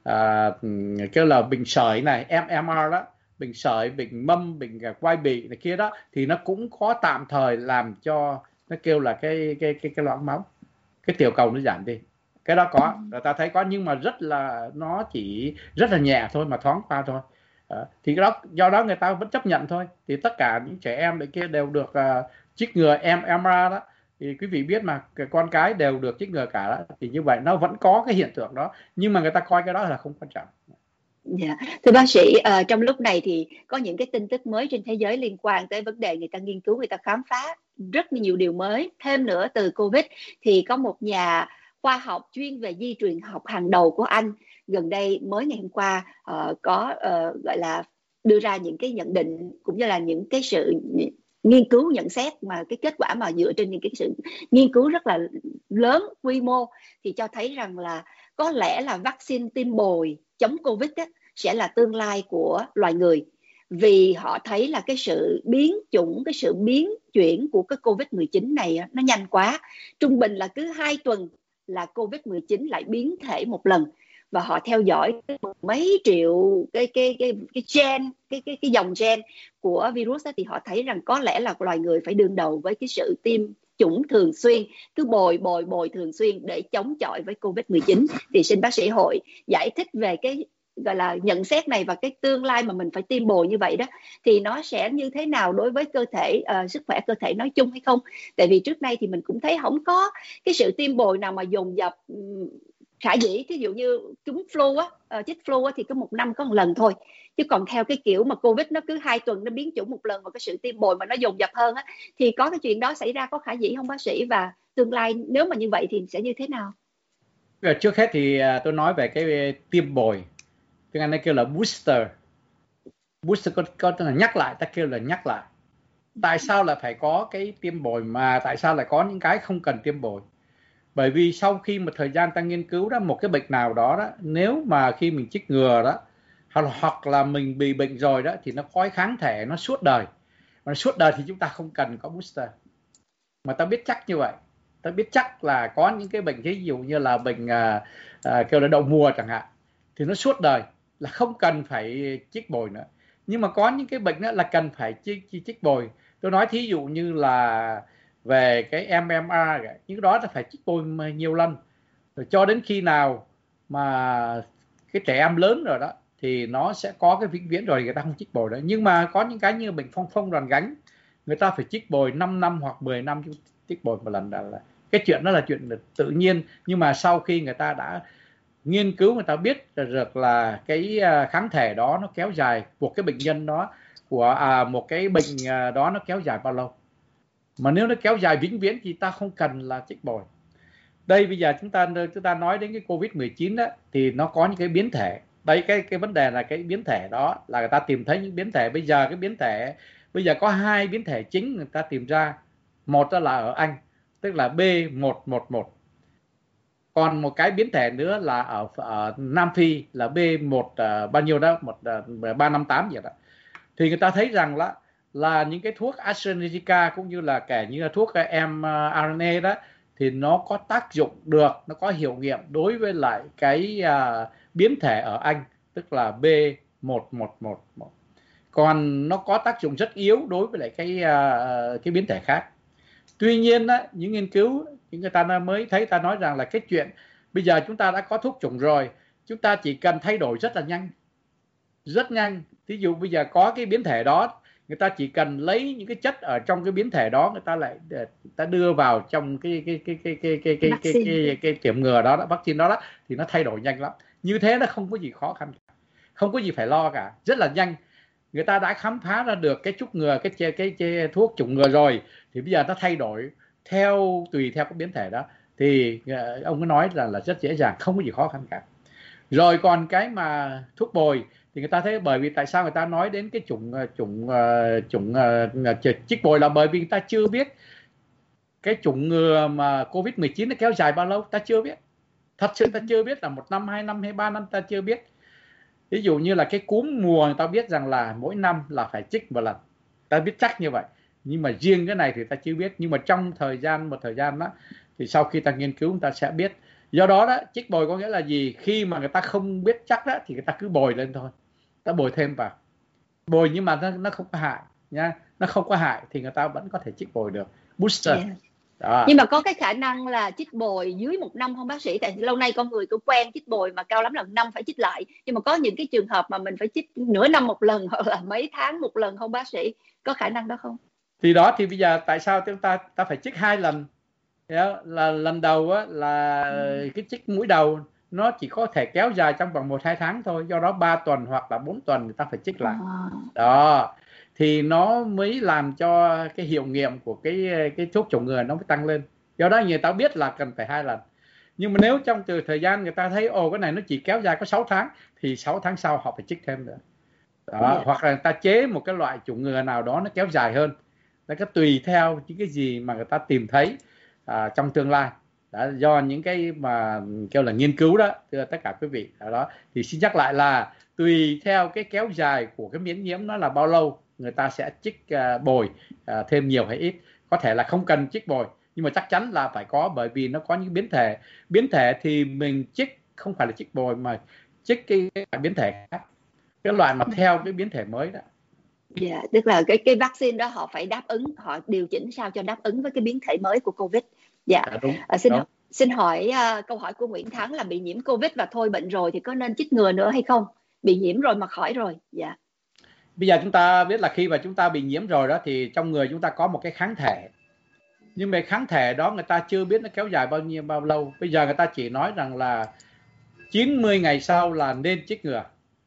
à, kêu là bệnh sởi này, em em rờ đó, bệnh sởi, bệnh mâm, bệnh quai bị này kia đó, thì nó cũng có tạm thời làm cho nó kêu là cái cái cái cái loãng máu, cái tiểu cầu nó giảm đi. Cái đó có, người ta thấy có, nhưng mà rất là nó chỉ rất là nhẹ thôi, mà thoáng qua thôi. Đó. Thì cái đó do đó người ta vẫn chấp nhận thôi. Thì tất cả những trẻ em kia đều được uh, chích ngừa em em rờ đó, thì quý vị biết mà, cái con cái đều được chích ngừa cả đó, thì như vậy nó vẫn có cái hiện tượng đó, nhưng mà người ta coi cái đó là không quan trọng. Dạ. Thưa bác sĩ, uh, trong lúc này thì có những cái tin tức mới trên thế giới liên quan tới vấn đề người ta nghiên cứu, người ta khám phá rất nhiều điều mới thêm nữa từ Covid. Thì có một nhà khoa học chuyên về di truyền học hàng đầu của Anh gần đây mới ngày hôm qua uh, có uh, gọi là đưa ra những cái nhận định cũng như là những cái sự nghiên cứu nhận xét, mà cái kết quả mà dựa trên những cái sự nghiên cứu rất là lớn quy mô, thì cho thấy rằng là có lẽ là vaccine tiêm bồi chống Covid á, sẽ là tương lai của loài người. Vì họ thấy là cái sự biến chủng, cái sự biến chuyển của cái Covid mười chín này nó nhanh quá. Trung bình là cứ hai tuần là Covid mười chín lại biến thể một lần. Và họ theo dõi mấy triệu cái cái cái cái gen, cái cái cái dòng gen của virus đó, thì họ thấy rằng có lẽ là loài người phải đương đầu với cái sự tiêm chủng thường xuyên, cứ bồi bồi bồi thường xuyên để chống chọi với Covid mười chín. Thì xin bác sĩ Hội giải thích về cái gọi là nhận xét này, và cái tương lai mà mình phải tiêm bồi như vậy đó thì nó sẽ như thế nào đối với cơ thể, uh, sức khỏe cơ thể nói chung hay không? Tại vì trước nay thì mình cũng thấy không có cái sự tiêm bồi nào mà dồn dập um, khả dĩ. Ví dụ như trúng flu á, uh, chích flu á, thì có một năm có một lần thôi, chứ còn theo cái kiểu mà Covid nó cứ hai tuần nó biến chủng một lần, và cái sự tiêm bồi mà nó dồn dập hơn á, thì có cái chuyện đó xảy ra có khả dĩ không bác sĩ? Và tương lai nếu mà như vậy thì sẽ như thế nào? Trước hết thì tôi nói về cái tiêm bồi, tiếng Anh nó kêu là booster. Booster có, có tức là nhắc lại, ta kêu là nhắc lại. Tại sao lại phải có cái tiêm bồi, mà tại sao lại có những cái không cần tiêm bồi? Bởi vì sau khi một thời gian ta nghiên cứu đó, một cái bệnh nào đó đó, nếu mà khi mình chích ngừa đó, hoặc là mình bị bệnh rồi đó, thì nó có kháng thể nó suốt đời. Mà suốt đời thì chúng ta không cần có booster. Mà ta biết chắc như vậy. Ta biết chắc là có những cái bệnh, ví dụ như là bệnh à, à, kêu là đậu mùa chẳng hạn, thì nó suốt đời là không cần phải chích bồi nữa. Nhưng mà có những cái bệnh đó là cần phải chích, chích bồi. Tôi nói thí dụ như là về cái em em rờ, những đó là phải chích bồi nhiều lần, rồi cho đến khi nào mà cái trẻ em lớn rồi đó thì nó sẽ có cái vĩnh viễn rồi, người ta không chích bồi nữa. Nhưng mà có những cái như bệnh phong phong đoàn gánh, người ta phải chích bồi năm năm hoặc mười năm chích bồi một lần. Là cái chuyện đó là chuyện tự nhiên, nhưng mà sau khi người ta đã nghiên cứu, người ta biết được là cái kháng thể đó nó kéo dài của cái bệnh nhân đó, của à, một cái bệnh đó nó kéo dài bao lâu. Mà nếu nó kéo dài vĩnh viễn thì ta không cần là chích bồi. Đây bây giờ chúng ta chúng ta nói đến cái Covid mười chín đó, thì nó có những cái biến thể. Đây cái cái vấn đề là cái biến thể đó là người ta tìm thấy những biến thể. Bây giờ cái biến thể bây giờ có hai biến thể chính người ta tìm ra. Một đó là ở Anh, tức là B một một một. Còn một cái biến thể nữa là ở, ở Nam Phi là B một uh, bao nhiêu đó, một uh, ba năm tám vậy đó. Thì người ta thấy rằng là là những cái thuốc AstraZeneca cũng như là kể như là thuốc em rờ en a đó, thì nó có tác dụng được, nó có hiệu nghiệm đối với lại cái uh, biến thể ở Anh, tức là B một một một một. Còn nó có tác dụng rất yếu đối với lại cái uh, cái biến thể khác. Tuy nhiên đó, những nghiên cứu những người ta mới thấy, ta nói rằng là cái chuyện bây giờ chúng ta đã có thuốc chủng rồi, chúng ta chỉ cần thay đổi rất là nhanh, rất nhanh. Ví dụ bây giờ có cái biến thể đó, người ta chỉ cần lấy những cái chất ở trong cái biến thể đó, người ta lại người ta đưa vào trong cái cái cái cái cái cái cái cái cái cái kiểm ngừa đó, đó vaccine đó, đó thì nó thay đổi nhanh lắm. Như thế nó không có gì khó khăn, không có gì phải lo cả, rất là nhanh. Người ta đã khám phá ra được cái chủng ngừa, cái cái, cái, cái thuốc chủng ngừa rồi, thì bây giờ nó thay đổi theo tùy theo cái biến thể đó, thì ông có nói là là rất dễ dàng, không có gì khó khăn cả. Rồi còn cái mà thuốc bồi thì người ta thấy, bởi vì tại sao người ta nói đến cái chủng chủng chủng uh, chích bồi là bởi vì người ta chưa biết cái chủng ngừa mà covid mười chín nó kéo dài bao lâu, ta chưa biết, thật sự ta chưa biết là một năm, hai năm hay ba năm, ta chưa biết. Ví dụ như là cái cúm mùa, người ta biết rằng là mỗi năm là phải chích một lần, ta biết chắc như vậy. Nhưng mà riêng cái này thì ta chưa biết. Nhưng mà trong thời gian một thời gian đó thì sau khi ta nghiên cứu, người ta sẽ biết. Do đó đó, chích bồi có nghĩa là gì? Khi mà người ta không biết chắc đó thì người ta cứ bồi lên thôi, ta bồi thêm vào, bồi nhưng mà nó, nó không có hại nha, nó không có hại thì người ta vẫn có thể chích bồi được, booster. Yeah. Đó. Nhưng mà có cái khả năng là chích bồi dưới một năm không bác sĩ? Tại lâu nay con người cứ quen chích bồi mà cao lắm là năm phải chích lại. Nhưng mà có những cái trường hợp mà mình phải chích nửa năm một lần hoặc là mấy tháng một lần không bác sĩ? Có khả năng đó không? Thì đó, thì bây giờ tại sao chúng ta ta phải chích hai lần? Đó, là lần đầu á, là ừ. cái chích mũi đầu nó chỉ có thể kéo dài trong vòng một hai tháng thôi, do đó ba tuần hoặc là bốn tuần người ta phải chích lại. À. Đó thì nó mới làm cho cái hiệu nghiệm của cái cái thuốc chủng ngừa nó mới tăng lên. Do đó người ta biết là cần phải hai lần. Nhưng mà nếu trong từ thời gian người ta thấy ồ cái này nó chỉ kéo dài có sáu tháng thì sáu tháng sau họ phải chích thêm nữa. Đó, yeah. Hoặc là người ta chế một cái loại chủng ngừa nào đó nó kéo dài hơn. Nó có tùy theo những cái gì mà người ta tìm thấy à, trong tương lai. Đó, do những cái mà kêu là nghiên cứu đó, thưa tất cả quý vị. Đó thì xin nhắc lại là tùy theo cái kéo dài của cái miễn nhiễm nó là bao lâu, người ta sẽ chích uh, bồi uh, thêm nhiều hay ít. Có thể là không cần chích bồi, nhưng mà chắc chắn là phải có, bởi vì nó có những biến thể. Biến thể thì mình chích không phải là chích bồi mà chích cái, cái biến thể khác, cái loại mà theo cái biến thể mới đó. Dạ, yeah, tức là cái cái vaccine đó họ phải đáp ứng, họ điều chỉnh sao cho đáp ứng với cái biến thể mới của Covid. Dạ. Yeah. Đúng. À, xin đúng. xin hỏi uh, câu hỏi của Nguyễn Thắng là bị nhiễm Covid và thôi bệnh rồi thì có nên chích ngừa nữa hay không? Bị nhiễm rồi mà khỏi rồi. Dạ. Yeah. Bây giờ chúng ta biết là khi mà chúng ta bị nhiễm rồi đó thì trong người chúng ta có một cái kháng thể. Nhưng mà kháng thể đó người ta chưa biết nó kéo dài bao nhiêu bao lâu. Bây giờ người ta chỉ nói rằng là chín mươi ngày sau là nên chích ngừa.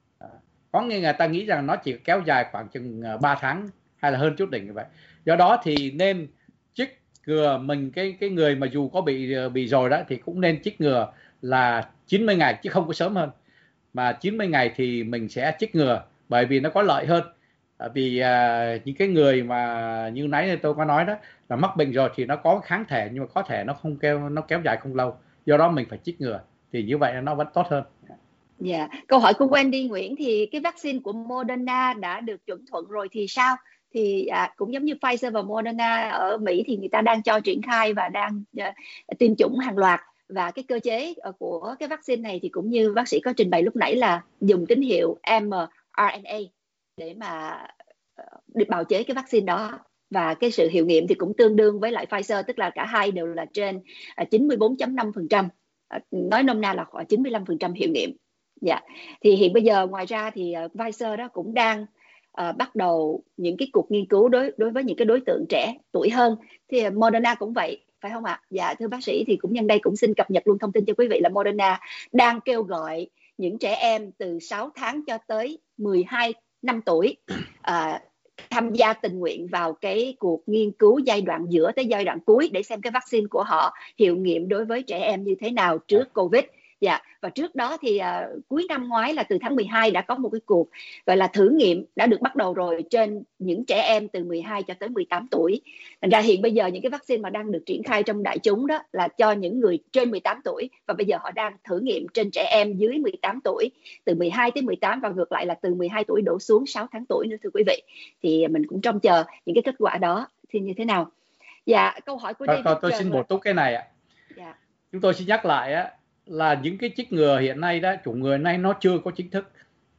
Có nghĩa người ta nghĩ rằng nó chỉ kéo dài khoảng chừng ba tháng hay là hơn chút đỉnh như vậy. Do đó thì nên chích ngừa mình, cái cái người mà dù có bị bị rồi đó thì cũng nên chích ngừa là chín mươi ngày chứ không có sớm hơn. Mà chín mươi ngày thì mình sẽ chích ngừa, bởi vì nó có lợi hơn. Vì à, những cái người mà như nãy tôi có nói đó là mắc bệnh rồi thì nó có kháng thể, nhưng mà có thể nó không kéo nó kéo dài không lâu. Do đó mình phải chích ngừa thì như vậy nó vẫn tốt hơn. Dạ, yeah. Câu hỏi của Wendy Nguyễn thì cái vaccine của Moderna đã được chuẩn thuận rồi thì sao? Thì à, cũng giống như Pfizer và Moderna ở Mỹ thì người ta đang cho triển khai và đang uh, tiêm chủng hàng loạt. Và cái cơ chế của cái vaccine này thì cũng như bác sĩ có trình bày lúc nãy là dùng tín hiệu mRNA để mà uh, bào chế cái vaccine đó. Và cái sự hiệu nghiệm thì cũng tương đương với lại Pfizer, tức là cả hai đều là trên uh, chín mươi bốn phẩy năm phần trăm. Uh, nói nôm na là khoảng chín mươi lăm phần trăm hiệu nghiệm. Dạ, thì hiện bây giờ ngoài ra thì uh, Pfizer đó cũng đang uh, bắt đầu những cái cuộc nghiên cứu đối đối với những cái đối tượng trẻ tuổi hơn. Thì uh, Moderna cũng vậy, phải không ạ? Dạ, thưa bác sĩ, thì cũng nhân đây cũng xin cập nhật luôn thông tin cho quý vị là Moderna đang kêu gọi những trẻ em từ sáu tháng cho tới mười hai năm tuổi uh, tham gia tình nguyện vào cái cuộc nghiên cứu giai đoạn giữa tới giai đoạn cuối để xem cái vaccine của họ hiệu nghiệm đối với trẻ em như thế nào trước Covid. Dạ, và trước đó thì uh, cuối năm ngoái là từ tháng mười hai đã có một cái cuộc gọi là thử nghiệm đã được bắt đầu rồi trên những trẻ em từ mười hai cho tới mười tám tuổi. Thành ra hiện bây giờ những cái vaccine mà đang được triển khai trong đại chúng đó là cho những người trên mười tám tuổi, và bây giờ họ đang thử nghiệm trên trẻ em dưới mười tám tuổi, từ mười hai tới mười tám, và ngược lại là từ mười hai tuổi đổ xuống sáu tháng tuổi nữa, thưa quý vị. Thì mình cũng trông chờ những cái kết quả đó thì như thế nào. Dạ, câu hỏi của David. Tôi, tôi xin bổ túc cái này ạ. Dạ. Chúng tôi xin nhắc lại á, là những cái chích ngừa hiện nay đó, chủng ngừa nay nó chưa có chính thức.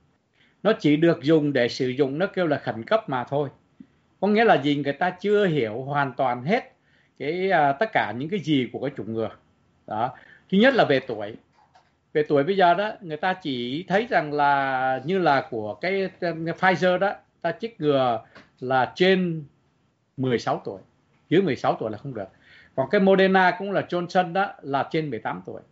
Nó chỉ được dùng để sử dụng, nó kêu là khẩn cấp mà thôi. Có nghĩa là gì? Người ta chưa hiểu hoàn toàn hết cái uh, tất cả những cái gì của cái chủng ngừa. Đó. Thứ nhất là về tuổi. Về tuổi bây giờ đó, người ta chỉ thấy rằng là như là của cái, cái Pfizer đó, ta chích ngừa là trên mười sáu tuổi, dưới mười sáu tuổi là không được. Còn cái Moderna cũng là Johnson đó là trên mười tám tuổi.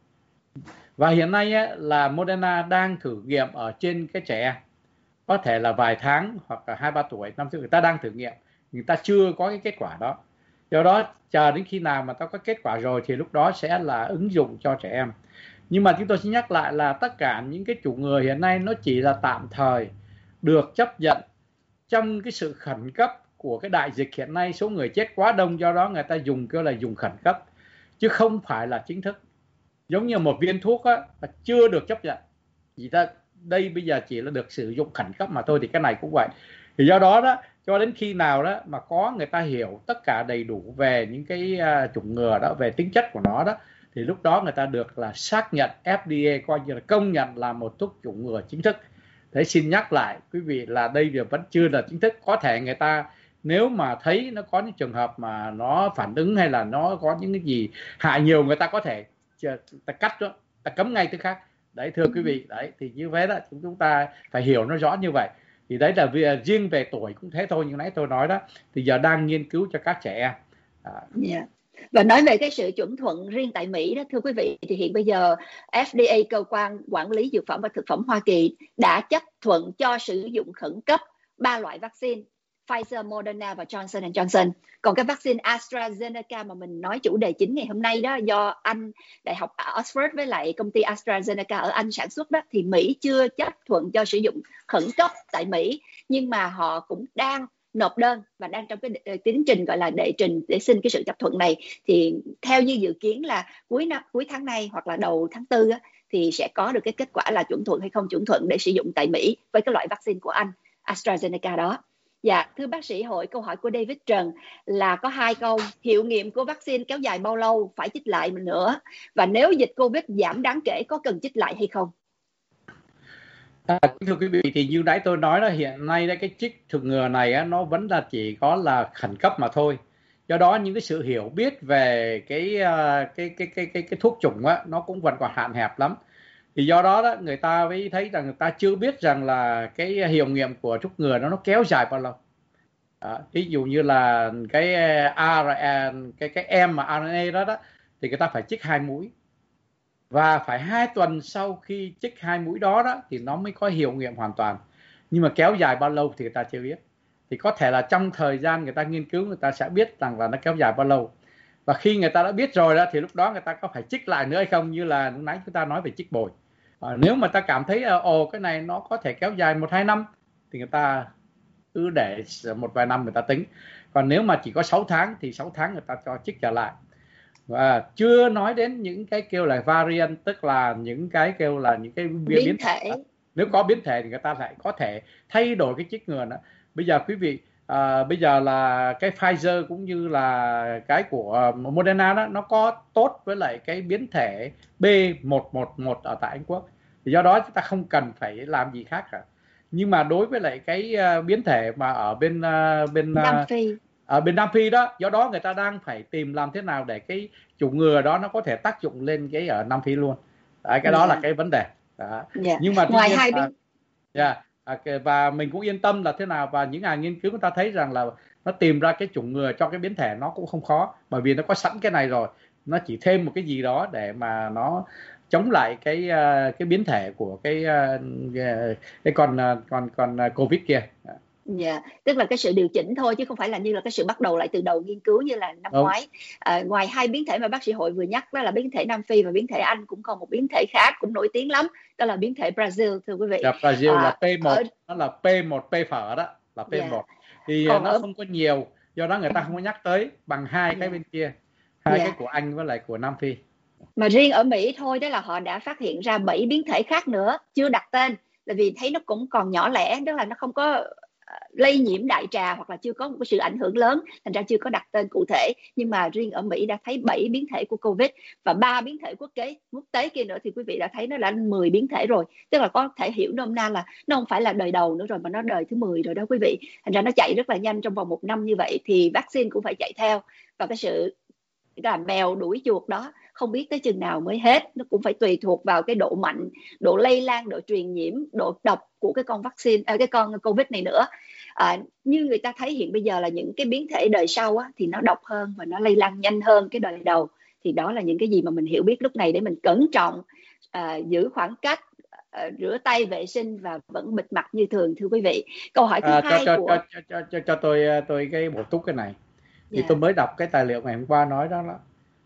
Và hiện nay á, là Moderna đang thử nghiệm ở trên cái trẻ em, có thể là vài tháng hoặc là hai ba tuổi, năm tuổi người ta đang thử nghiệm, người ta chưa có cái kết quả đó. Do đó chờ đến khi nào mà ta có kết quả rồi thì lúc đó sẽ là ứng dụng cho trẻ em. Nhưng mà chúng tôi xin nhắc lại là tất cả những cái chủng ngừa hiện nay nó chỉ là tạm thời được chấp nhận trong cái sự khẩn cấp của cái đại dịch hiện nay, số người chết quá đông, do đó người ta dùng kêu là dùng khẩn cấp chứ không phải là chính thức. Giống như một viên thuốc á, chưa được chấp nhận, vì ta đây bây giờ chỉ là được sử dụng khẩn cấp mà thôi, thì cái này cũng vậy. Thì do đó đó, cho đến khi nào đó mà có người ta hiểu tất cả đầy đủ về những cái uh, chủng ngừa đó, về tính chất của nó đó, thì lúc đó người ta được là xác nhận, F D A coi như là công nhận là một thuốc chủng ngừa chính thức. Thế xin nhắc lại quý vị là đây vẫn chưa là chính thức. Có thể người ta nếu mà thấy nó có những trường hợp mà nó phản ứng hay là nó có những cái gì hại nhiều, người ta có thể ta cắt đó, ta cấm ngay tức khác. Đấy thưa quý vị, đấy thì như thế đó, chúng ta phải hiểu nó rõ như vậy. Thì đấy là vì, riêng về tuổi cũng thế thôi, như nãy tôi nói đó, thì giờ đang nghiên cứu cho các trẻ em. À. Yeah. Và nói về cái sự chuẩn thuận riêng tại Mỹ đó, thưa quý vị, thì hiện bây giờ F D A, cơ quan quản lý dược phẩm và thực phẩm Hoa Kỳ, đã chấp thuận cho sử dụng khẩn cấp ba loại vaccine Pfizer, Moderna và Johnson and Johnson. Còn cái vaccine AstraZeneca mà mình nói chủ đề chính ngày hôm nay đó, do Anh, Đại học Oxford với lại công ty AstraZeneca ở Anh sản xuất đó, thì Mỹ chưa chấp thuận cho sử dụng khẩn cấp tại Mỹ, nhưng mà họ cũng đang nộp đơn và đang trong cái tiến trình gọi là đệ trình để xin cái sự chấp thuận này. Thì theo như dự kiến là cuối năm, cuối tháng này hoặc là đầu tháng tư á, thì sẽ có được cái kết quả là chuẩn thuận hay không chuẩn thuận để sử dụng tại Mỹ với cái loại vaccine của Anh, AstraZeneca đó. Dạ, thưa bác sĩ Hội, câu hỏi của David Trần là có hai câu: hiệu nghiệm của vaccine kéo dài bao lâu, phải chích lại nữa, và nếu dịch Covid giảm đáng kể có cần chích lại hay không? À, thưa quý vị, thì như nãy tôi nói là hiện nay cái chích ngừa ngừa này á, nó vẫn là chỉ có là khẩn cấp mà thôi. Do đó những cái sự hiểu biết về cái cái cái cái cái cái thuốc chủng á, nó cũng vẫn còn hạn hẹp lắm. Thì do đó đó người ta mới thấy rằng người ta chưa biết rằng là cái hiệu nghiệm của thuốc ngừa nó nó kéo dài bao lâu. À, ví dụ như là cái R, cái cái M R N A đó đó thì người ta phải chích hai mũi, và phải hai tuần sau khi chích hai mũi đó đó thì nó mới có hiệu nghiệm hoàn toàn. Nhưng mà kéo dài bao lâu thì người ta chưa biết. Thì có thể là trong thời gian người ta nghiên cứu, người ta sẽ biết rằng là nó kéo dài bao lâu. Và khi người ta đã biết rồi đó thì lúc đó người ta có phải chích lại nữa hay không, như là lúc nãy chúng ta nói về chích bồi. À, nếu mà ta cảm thấy ồ cái này nó có thể kéo dài một hai năm thì người ta cứ để một vài năm người ta tính. Còn nếu mà chỉ có sáu tháng thì sáu tháng người ta cho chích trở lại. Và chưa nói đến những cái kêu là variant, tức là những cái kêu là những cái biến, biến thể. Đó. Nếu có biến thể thì người ta lại có thể thay đổi cái chích ngừa đó. Bây giờ quý vị, à, bây giờ là cái Pfizer cũng như là cái của Moderna đó, nó có tốt với lại cái biến thể B một một một ở tại Anh Quốc. Thì do đó chúng ta không cần phải làm gì khác cả. Nhưng mà đối với lại cái biến thể mà ở bên bên Nam Phi, ở bên Nam Phi đó, do đó người ta đang phải tìm làm thế nào để cái chủng ngừa đó nó có thể tác dụng lên cái ở Nam Phi luôn. Đấy, cái đó yeah. là cái vấn đề. Đó. Yeah. Nhưng mà ngoài hai biến yeah, và mình cũng yên tâm là thế nào, và những nhà nghiên cứu người ta thấy rằng là nó tìm ra cái chủng ngừa cho cái biến thể nó cũng không khó, bởi vì nó có sẵn cái này rồi, nó chỉ thêm một cái gì đó để mà nó chống lại cái cái biến thể của cái cái con con con Covid kia. Dạ, yeah. Tức là cái sự điều chỉnh thôi chứ không phải là như là cái sự bắt đầu lại từ đầu nghiên cứu như là năm Đúng. ngoái. À, ngoài hai biến thể mà bác sĩ Hội vừa nhắc đó là biến thể Nam Phi và biến thể Anh, cũng còn một biến thể khác cũng nổi tiếng lắm, đó là biến thể Brazil, thưa quý vị. Dạ, Brazil à, là P một, ở... nó là P một, P phở đó, là P một. Yeah. Thì còn nó ở... không có nhiều, do đó người ta không có nhắc tới bằng hai yeah. cái bên kia, hai yeah. cái của Anh với lại của Nam Phi. Mà riêng ở Mỹ thôi đó là họ đã phát hiện ra bảy biến thể khác nữa, chưa đặt tên, là vì thấy nó cũng còn nhỏ lẻ, tức là nó không có lây nhiễm đại trà hoặc là chưa có một cái sự ảnh hưởng lớn, thành ra chưa có đặt tên cụ thể. Nhưng mà riêng ở Mỹ đã thấy bảy biến thể của Covid và ba biến thể quốc tế quốc tế kia nữa, thì quý vị đã thấy nó là mười biến thể rồi. Tức là có thể hiểu nôm na là nó không phải là đời đầu nữa rồi, mà nó đời thứ mười rồi đó quý vị. Thành ra nó chạy rất là nhanh, trong vòng một năm như vậy thì vaccine cũng phải chạy theo, và cái sự cái là mèo đuổi chuột đó không biết tới chừng nào mới hết. Nó cũng phải tùy thuộc vào cái độ mạnh, độ lây lan, độ truyền nhiễm, độ độc của cái con vaccine, à, cái con Covid này nữa. À, như người ta thấy hiện bây giờ là những cái biến thể đời sau á, thì nó độc hơn và nó lây lan nhanh hơn cái đời đầu. Thì đó là những cái gì mà mình hiểu biết lúc này để mình cẩn trọng, à, giữ khoảng cách, à, rửa tay vệ sinh và vẫn bịt mặt như thường, thưa quý vị. Câu hỏi thứ À, cho, hai cho, của cho, cho, cho, cho, cho tôi tôi cái bổ túc cái này. Thì tôi yeah. mới đọc cái tài liệu ngày hôm qua nói đó, đó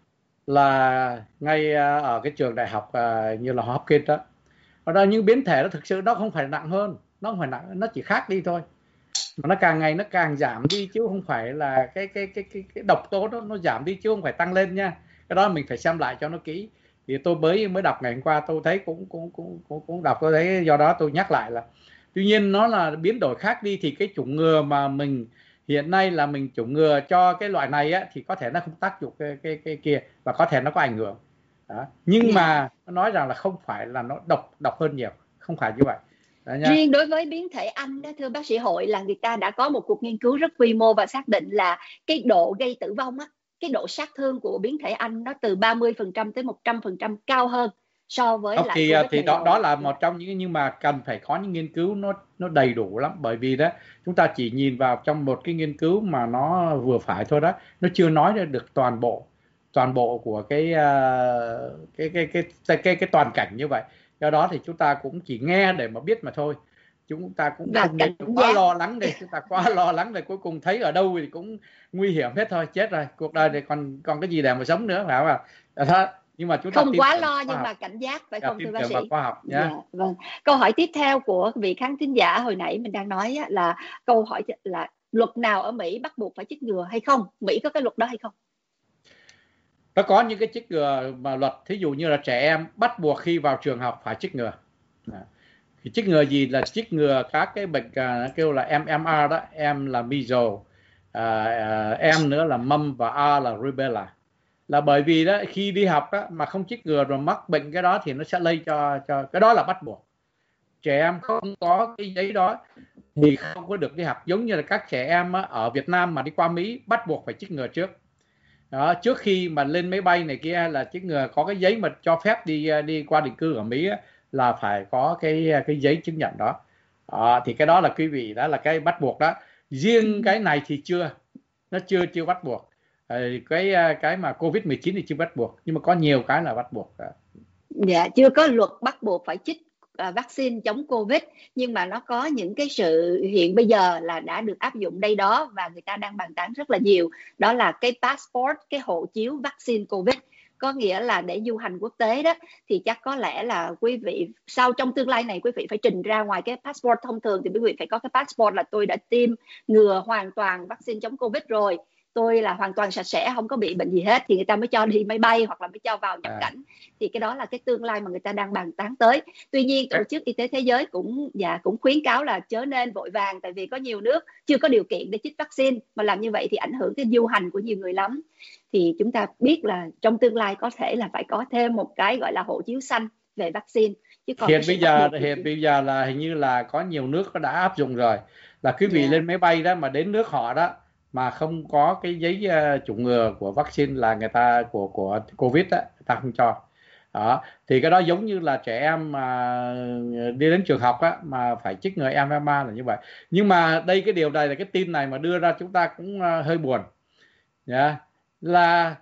là ngay ở cái trường đại học như là Hopkins đó, ở đó những biến thể nó thực sự nó không phải nặng hơn, nó không phải nặng, nó chỉ khác đi thôi, mà nó càng ngày nó càng giảm đi, chứ không phải là cái cái cái cái, cái độc tố đó nó giảm đi chứ không phải tăng lên nha. Cái đó mình phải xem lại cho nó kỹ. Thì tôi mới mới đọc ngày hôm qua, tôi thấy cũng cũng cũng cũng, cũng đọc, tôi thấy do đó tôi nhắc lại là tuy nhiên nó là biến đổi khác đi, thì cái chủng ngừa mà mình hiện nay là mình chủng ngừa cho cái loại này á, thì có thể nó không tác dụng cái cái cái kia và có thể nó có ảnh hưởng đó. Nhưng Yeah. mà nó nói rằng là không phải là nó độc độc hơn nhiều, không phải như vậy. Riêng đối với biến thể Anh đó, thưa bác sĩ Hội, là người ta đã có một cuộc nghiên cứu rất quy mô và xác định là cái độ gây tử vong á, cái độ sát thương của biến thể Anh nó từ ba mươi phần trăm tới một trăm phần trăm cao hơn so với Không, lại thì Covid thì mười đó một. đó là một trong những, nhưng mà cần phải có những nghiên cứu nó nó đầy đủ lắm, bởi vì đó chúng ta chỉ nhìn vào trong một cái nghiên cứu mà nó vừa phải thôi đó, nó chưa nói ra được toàn bộ toàn bộ của cái cái cái cái cái cái, cái toàn cảnh như vậy. Do đó thì chúng ta cũng chỉ nghe để mà biết mà thôi, chúng ta cũng Và không cảnh nên quá giác. lo lắng đây, chúng ta quá lo lắng rồi cuối cùng thấy ở đâu thì cũng nguy hiểm hết thôi, chết rồi, cuộc đời này còn còn cái gì để mà sống nữa, phải không ạ? Đó. Nhưng mà chúng ta Không tin quá tưởng lo khoa nhưng học, mà cảnh giác, phải và không thưa tin bác tưởng vào sĩ? khoa học Dạ, nhé. vâng. Câu hỏi tiếp theo của vị khán thính giả hồi nãy mình đang nói á, là câu hỏi là luật nào ở Mỹ bắt buộc phải chích ngừa hay không? Mỹ có cái luật đó hay không? Nó có những cái chích ngừa mà luật, thí dụ như là trẻ em bắt buộc khi vào trường học phải chích ngừa. Thì chích ngừa gì? Là chích ngừa các cái bệnh à, kêu là em em rờ đó, em là measles, à, à, em nữa là mumps và A là rubella. Là bởi vì đó khi đi học đó, mà không chích ngừa rồi mắc bệnh cái đó thì nó sẽ lây cho cho cái đó là bắt buộc. Trẻ em không có cái giấy đó thì không có được đi học, giống như là các trẻ em ở Việt Nam mà đi qua Mỹ bắt buộc phải chích ngừa trước. Đó, trước khi mà lên máy bay này kia là chích ngừa, có cái giấy mà cho phép đi đi qua định cư ở Mỹ á, là phải có cái cái giấy chứng nhận đó. Đó, thì cái đó là quý vị, đó là cái bắt buộc đó. Riêng cái này thì chưa, nó chưa chưa bắt buộc. Cái cái mà Covid mười chín thì chưa bắt buộc, nhưng mà có nhiều cái là bắt buộc. Dạ, chưa có luật bắt buộc phải chích à, vaccine chống Covid, nhưng mà nó có những cái sự hiện bây giờ là đã được áp dụng đây đó và người ta đang bàn tán rất là nhiều, đó là cái passport, cái hộ chiếu vaccine Covid. Có nghĩa là để du hành quốc tế đó thì chắc có lẽ là quý vị sau trong tương lai này quý vị phải trình ra, ngoài cái passport thông thường thì quý vị phải có cái passport là tôi đã tiêm ngừa hoàn toàn vaccine chống Covid rồi, tôi là hoàn toàn sạch sẽ, không có bị bệnh gì hết, thì người ta mới cho đi máy bay hoặc là mới cho vào nhập À. cảnh. Thì cái đó là cái tương lai mà người ta đang bàn tán tới. Tuy nhiên Tổ chức Y tế Thế giới cũng dạ cũng khuyến cáo là chớ nên vội vàng, tại vì có nhiều nước chưa có điều kiện để chích vaccine, mà làm như vậy thì ảnh hưởng cái du hành của nhiều người lắm. Thì chúng ta biết là trong tương lai có thể là phải có thêm một cái gọi là hộ chiếu xanh về vaccine. Chứ còn hiện bây giờ hiện bây giờ là hình như là có nhiều nước đã áp dụng rồi, là quý vị yeah. lên máy bay đó mà đến nước họ đó mà không có cái giấy uh, chủng ngừa của vaccine là người ta của của Covid đó, người ta không cho. Đó, thì cái đó giống như là trẻ em mà đi đến trường học á mà phải chích ngừa em em a là như vậy. Nhưng mà đây cái điều này là cái tin này mà đưa ra chúng ta cũng uh, hơi buồn. Yeah. Là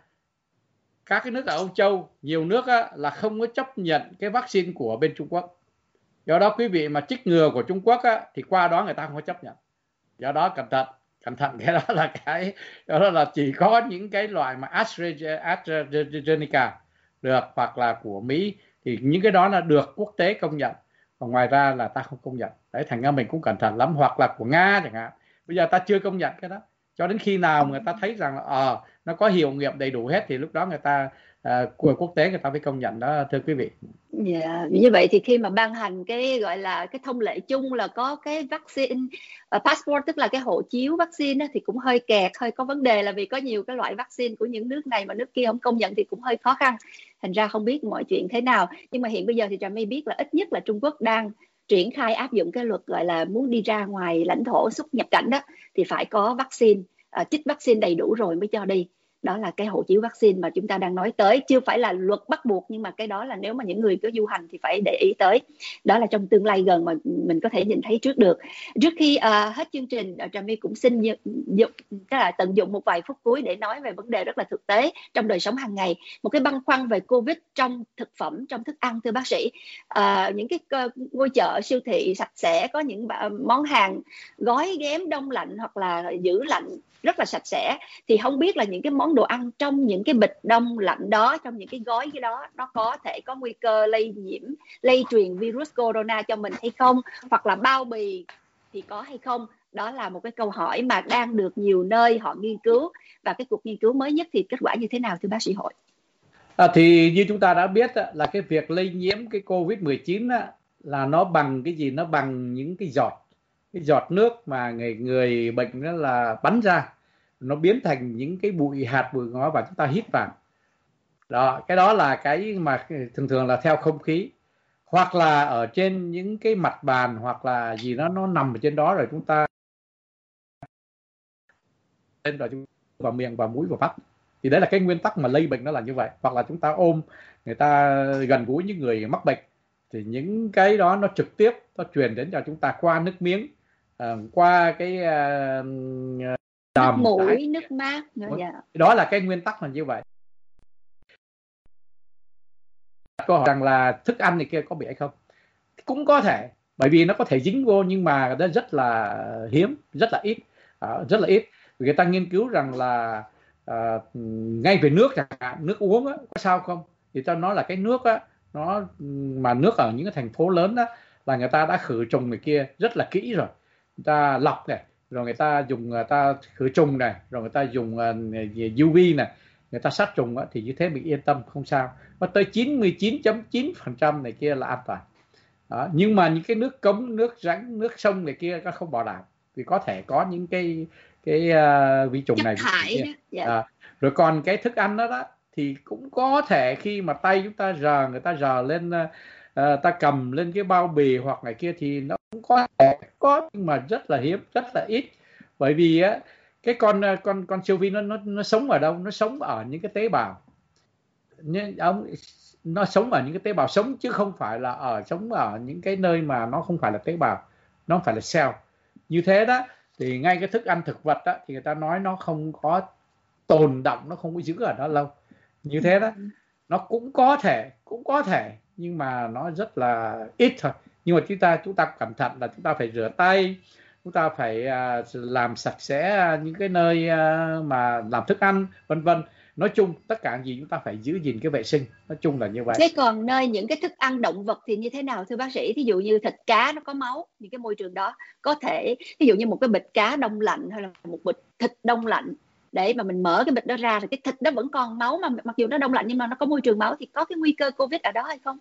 các cái nước ở Âu Châu, nhiều nước á, là không có chấp nhận cái vaccine của bên Trung Quốc. Do đó quý vị mà chích ngừa của Trung Quốc á, thì qua đó người ta không có chấp nhận. Do đó cẩn thận, cẩn thận cái đó là cái đó là chỉ có những cái loại mà AstraZeneca được hoặc là của Mỹ thì những cái đó là được quốc tế công nhận. Còn ngoài ra là ta không công nhận. Đấy, thành ra mình cũng cẩn thận lắm, hoặc là của Nga chẳng hạn. Bây giờ ta chưa công nhận cái đó. Cho đến khi nào người ta thấy rằng là ờ à, nó có hiệu nghiệm đầy đủ hết thì lúc đó người ta à, của quốc tế người ta phải công nhận đó, thưa quý vị. Dạ, như vậy thì khi mà ban hành cái gọi là cái thông lệ chung là có cái vaccine uh, passport, tức là cái hộ chiếu vaccine đó, thì cũng hơi kẹt, hơi có vấn đề, là vì có nhiều cái loại vaccine của những nước này mà nước kia không công nhận thì cũng hơi khó khăn. Thành ra không biết mọi chuyện thế nào. Nhưng mà hiện bây giờ thì Trà My biết là ít nhất là Trung Quốc đang triển khai áp dụng cái luật gọi là muốn đi ra ngoài lãnh thổ xuất nhập cảnh đó thì phải có vaccine, uh, chích vaccine đầy đủ rồi mới cho đi. đó là cái hộ chiếu vaccine mà chúng ta đang nói tới. Chưa phải là luật bắt buộc, nhưng mà cái đó là nếu mà những người có du hành thì phải để ý tới. Đó là trong tương lai gần mà mình có thể nhìn thấy trước được. Trước khi uh, hết chương trình, uh, Trà My cũng xin dụng, tức là tận dụng một vài phút cuối để nói về vấn đề rất là thực tế trong đời sống hàng ngày. Một cái băn khoăn về Covid trong thực phẩm, trong thức ăn, thưa bác sĩ. Uh, những cái uh, ngôi chợ, siêu thị sạch sẽ, có những món hàng gói ghém đông lạnh hoặc là giữ lạnh rất là sạch sẽ, thì không biết là những cái món đồ ăn trong những cái bịch đông lạnh đó, trong những cái gói cái đó, nó có thể có nguy cơ lây nhiễm, lây truyền virus corona cho mình hay không, hoặc là bao bì thì có hay không. Đó là một cái câu hỏi mà đang được nhiều nơi họ nghiên cứu, và cái cuộc nghiên cứu mới nhất thì kết quả như thế nào thưa bác sĩ Hội? À, thì như chúng ta đã biết là cái việc lây nhiễm cái Covid mười chín là nó bằng cái gì? Nó bằng những cái giọt cái giọt nước mà người người bệnh đó là bắn ra, nó biến thành những cái bụi, hạt bụi ngó và chúng ta hít vào. Đó, cái đó là cái mà thường thường là theo không khí, hoặc là ở trên những cái mặt bàn, hoặc là gì đó nó nằm ở trên đó rồi chúng ta lên rồi chúng ta vào miệng, vào mũi, vào mắt. Thì đấy là cái nguyên tắc mà lây bệnh nó là như vậy. Hoặc là chúng ta ôm người ta gần gũi những người mắc bệnh, thì những cái đó nó trực tiếp nó truyền đến cho chúng ta qua nước miếng, uh, qua cái uh, nước mũi, nước mắt. Dạ. Đó là cái nguyên tắc là như vậy. Câu hỏi rằng là thức ăn này kia có bị hay không? Cũng có thể, bởi vì nó có thể dính vô, nhưng mà nó rất là hiếm, rất là ít, uh, rất là ít. Người ta nghiên cứu rằng là uh, ngay về nước chẳng hạn, nước uống á, có sao không? Thì ta nói là cái nước á, nó mà nước ở những cái thành phố lớn á, là người ta đã khử trùng người kia rất là kỹ rồi. Người ta lọc này, rồi người ta dùng người ta khử trùng này, rồi người ta dùng uh, u vê này, người ta sát trùng á, thì như thế mình yên tâm không sao. Có tới chín mươi chín phẩy chín phần trăm này kia là an toàn. Đó. Nhưng mà những cái nước cống, nước rãnh, nước sông này kia nó không bảo đảm, vì có thể có những cái cái uh, vi trùng này. Dạ. À, rồi còn cái thức ăn đó đó thì cũng có thể khi mà tay chúng ta rờ, người ta rờ lên, uh, ta cầm lên cái bao bì hoặc này kia thì nó cũng có thể có, nhưng mà rất là hiếm, rất là ít. Bởi vì á, cái con con con siêu vi nó nó nó sống ở đâu? Nó sống ở những cái tế bào. Ông nó sống ở những cái tế bào sống, chứ không phải là ở sống ở những cái nơi mà nó không phải là tế bào, nó không phải là cell. Như thế đó thì ngay cái thức ăn thực vật đó, thì người ta nói nó không có tồn đọng, nó không có giữ ở đó lâu. Như thế đó nó cũng có thể cũng có thể nhưng mà nó rất là ít thôi. Nhưng mà chúng ta chúng ta cẩn thận là chúng ta phải rửa tay, chúng ta phải uh, làm sạch sẽ những cái nơi uh, mà làm thức ăn, vân vân. Nói chung tất cả gì chúng ta phải giữ gìn cái vệ sinh, nói chung là như vậy. Thế còn nơi những cái thức ăn động vật thì như thế nào thưa bác sĩ? Thí dụ như thịt cá nó có máu, những cái môi trường đó có thể, ví dụ như một cái bịch cá đông lạnh hay là một bịch thịt đông lạnh, để mà mình mở cái bịch đó ra thì cái thịt đó vẫn còn máu, mà mặc dù nó đông lạnh nhưng mà nó có môi trường máu, thì có cái nguy cơ Covid ở đó hay không?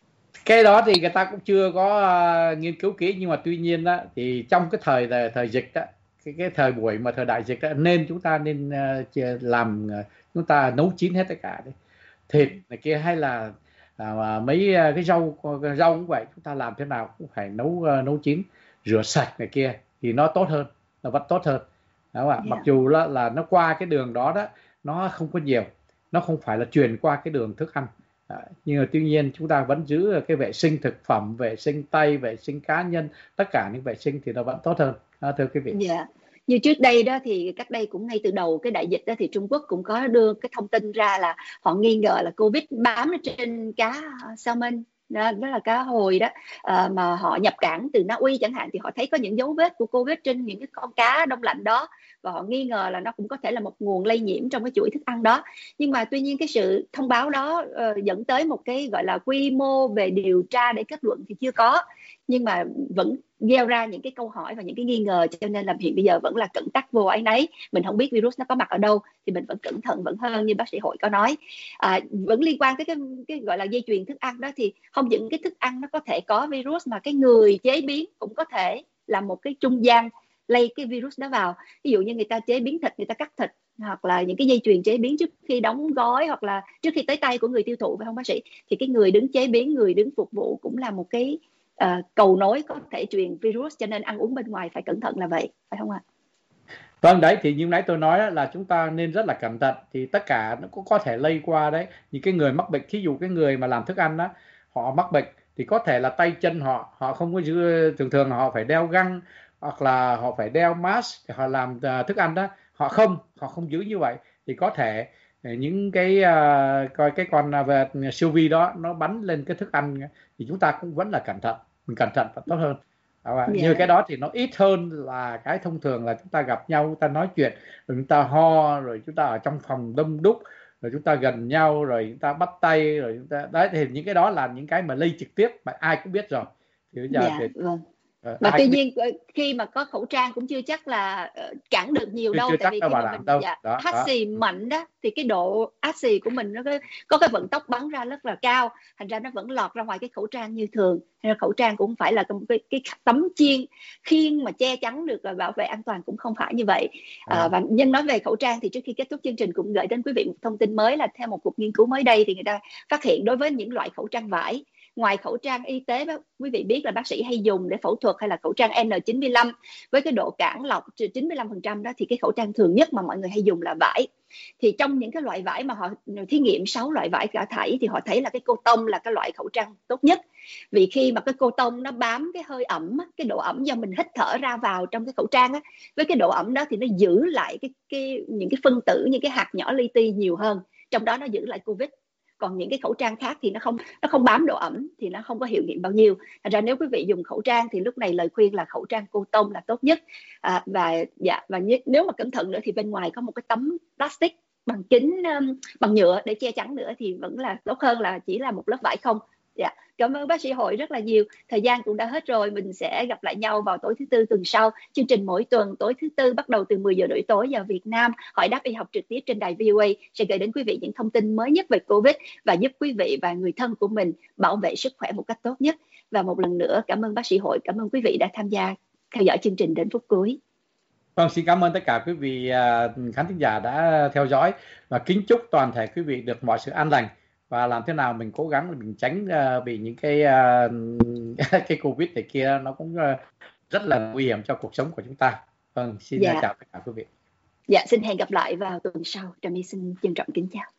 Cái đó thì người ta cũng chưa có uh, nghiên cứu kỹ, nhưng mà tuy nhiên đó, thì trong cái thời thời, thời dịch đó, cái, cái thời buổi mà thời đại dịch đó, nên chúng ta nên uh, làm uh, chúng ta nấu chín hết tất cả đấy, thịt này kia hay là uh, mấy uh, cái rau rau cũng vậy, chúng ta làm thế nào cũng phải nấu uh, nấu chín, rửa sạch này kia thì nó tốt hơn, nó vẫn tốt hơn. Đúng không ạ? Yeah. Mặc dù là, là nó qua cái đường đó đó, nó không có nhiều, nó không phải là truyền qua cái đường thức ăn. À, nhưng mà tuy nhiên chúng ta vẫn giữ cái vệ sinh thực phẩm, vệ sinh tay, vệ sinh cá nhân, tất cả những vệ sinh thì nó vẫn tốt hơn. À, thưa quý vị. Dạ. Như trước đây đó thì cách đây cũng ngay từ đầu cái đại dịch đó thì Trung Quốc cũng có đưa cái thông tin ra là họ nghi ngờ là Covid bám trên cá salmon, đó, đó là cá hồi đó, à, mà họ nhập cảng từ Na Uy chẳng hạn, thì họ thấy có những dấu vết của Covid trên những cái con cá đông lạnh đó, và họ nghi ngờ là nó cũng có thể là một nguồn lây nhiễm trong cái chuỗi thức ăn đó. Nhưng mà tuy nhiên cái sự thông báo đó uh, dẫn tới một cái gọi là quy mô về điều tra để kết luận thì chưa có, nhưng mà vẫn gieo ra những cái câu hỏi và những cái nghi ngờ, cho nên là hiện bây giờ vẫn là cẩn tắc vô áy náy. Mình không biết virus nó có mặt ở đâu thì mình vẫn cẩn thận vẫn hơn, như bác sĩ Hội có nói. À, vẫn liên quan tới cái, cái gọi là dây chuyền thức ăn đó, thì không những cái thức ăn nó có thể có virus, mà cái người chế biến cũng có thể là một cái trung gian lây cái virus đó vào. Ví dụ như người ta chế biến thịt, người ta cắt thịt, hoặc là những cái dây chuyền chế biến trước khi đóng gói, hoặc là trước khi tới tay của người tiêu thụ, phải không bác sĩ? Thì cái người đứng chế biến, người đứng phục vụ cũng là một cái uh, cầu nối có thể truyền virus, cho nên ăn uống bên ngoài phải cẩn thận là vậy, phải không ạ? Vâng, đấy thì như nãy tôi nói á, là chúng ta nên rất là cẩn thận, thì tất cả nó cũng có thể lây qua đấy. Những cái người mắc bệnh, thí dụ cái người mà làm thức ăn đó, họ mắc bệnh thì có thể là tay chân họ họ không có giữ, thường thường họ phải đeo găng hoặc là họ phải đeo mask để họ làm à, thức ăn đó, họ không họ không giữ như vậy thì có thể à, những cái à, coi cái con à, về siêu vi đó nó bắn lên cái thức ăn thì chúng ta cũng vẫn là cẩn thận, mình cẩn thận vẫn tốt hơn. Đó, như Dạ. cái đó thì nó ít hơn là cái thông thường là chúng ta gặp nhau, chúng ta nói chuyện, rồi chúng ta ho, rồi chúng ta ở trong phòng đông đúc, rồi chúng ta gần nhau, rồi chúng ta bắt tay, rồi chúng ta đấy, thì những cái đó là những cái mà lây trực tiếp mà ai cũng biết rồi. Thì bây giờ Dạ thì vâng. ờ, Mà ai tuy cũng biết, nhiên ờ, khi mà có khẩu trang cũng chưa chắc là ờ, cản được nhiều chưa, đâu, chưa tại chắc vì đâu khi bảo mà đảm mình đâu dạ, đó hắt đó. xì mạnh đó thì cái độ át xì của mình nó có, có cái vận tốc bắn ra rất là cao, thành ra nó vẫn lọt ra ngoài cái khẩu trang như thường. Nên khẩu trang cũng không phải là cái, cái tấm chiên khiên mà che chắn được và bảo vệ an toàn, cũng không phải như vậy. À, À, và nhân nói về khẩu trang thì trước khi kết thúc chương trình cũng gửi đến quý vị một thông tin mới, là theo một cuộc nghiên cứu mới đây thì người ta phát hiện đối với những loại khẩu trang vải, ngoài khẩu trang y tế đó, quý vị biết là bác sĩ hay dùng để phẫu thuật, hay là khẩu trang N chín mươi lăm với cái độ cản lọc chín mươi lăm phần trăm đó, thì cái khẩu trang thường nhất mà mọi người hay dùng là vải. Thì trong những cái loại vải mà họ thí nghiệm sáu loại vải cả thảy thì họ thấy là cái cô tông là cái loại khẩu trang tốt nhất. Vì khi mà cái cô tông nó bám cái hơi ẩm, cái độ ẩm do mình hít thở ra vào trong cái khẩu trang á, với cái độ ẩm đó thì nó giữ lại cái, cái những cái phân tử, những cái hạt nhỏ li ti nhiều hơn, trong đó nó giữ lại Covid. Còn những cái khẩu trang khác thì nó không nó không bám độ ẩm, thì nó không có hiệu nghiệm bao nhiêu. Thành ra nếu quý vị dùng khẩu trang thì lúc này lời khuyên là khẩu trang cô tông là tốt nhất. À, và dạ và nếu mà cẩn thận nữa thì bên ngoài có một cái tấm plastic bằng kính, um, bằng nhựa để che chắn nữa thì vẫn là tốt hơn là chỉ là một lớp vải không. Dạ, cảm ơn bác sĩ Hội rất là nhiều. Thời gian cũng đã hết rồi, mình sẽ gặp lại nhau vào tối thứ tư tuần sau. Chương trình mỗi tuần tối thứ tư bắt đầu từ mười giờ rưỡi tối giờ Việt Nam, hỏi đáp y học trực tiếp trên đài vê o a sẽ gửi đến quý vị những thông tin mới nhất về Covid và giúp quý vị và người thân của mình bảo vệ sức khỏe một cách tốt nhất. Và một lần nữa cảm ơn bác sĩ Hội, cảm ơn quý vị đã tham gia theo dõi chương trình đến phút cuối. vâng, xin cảm ơn tất cả quý vị à, khán thính giả đã theo dõi, và kính chúc toàn thể quý vị được mọi sự an lành, và làm thế nào mình cố gắng mình tránh à, bị những cái à, cái Covid này kia, nó cũng à, rất là nguy hiểm cho cuộc sống của chúng ta. Vâng, xin Dạ, chào tất cả quý vị. dạ xin hẹn gặp lại vào tuần sau. Trà My xin trân trọng kính chào.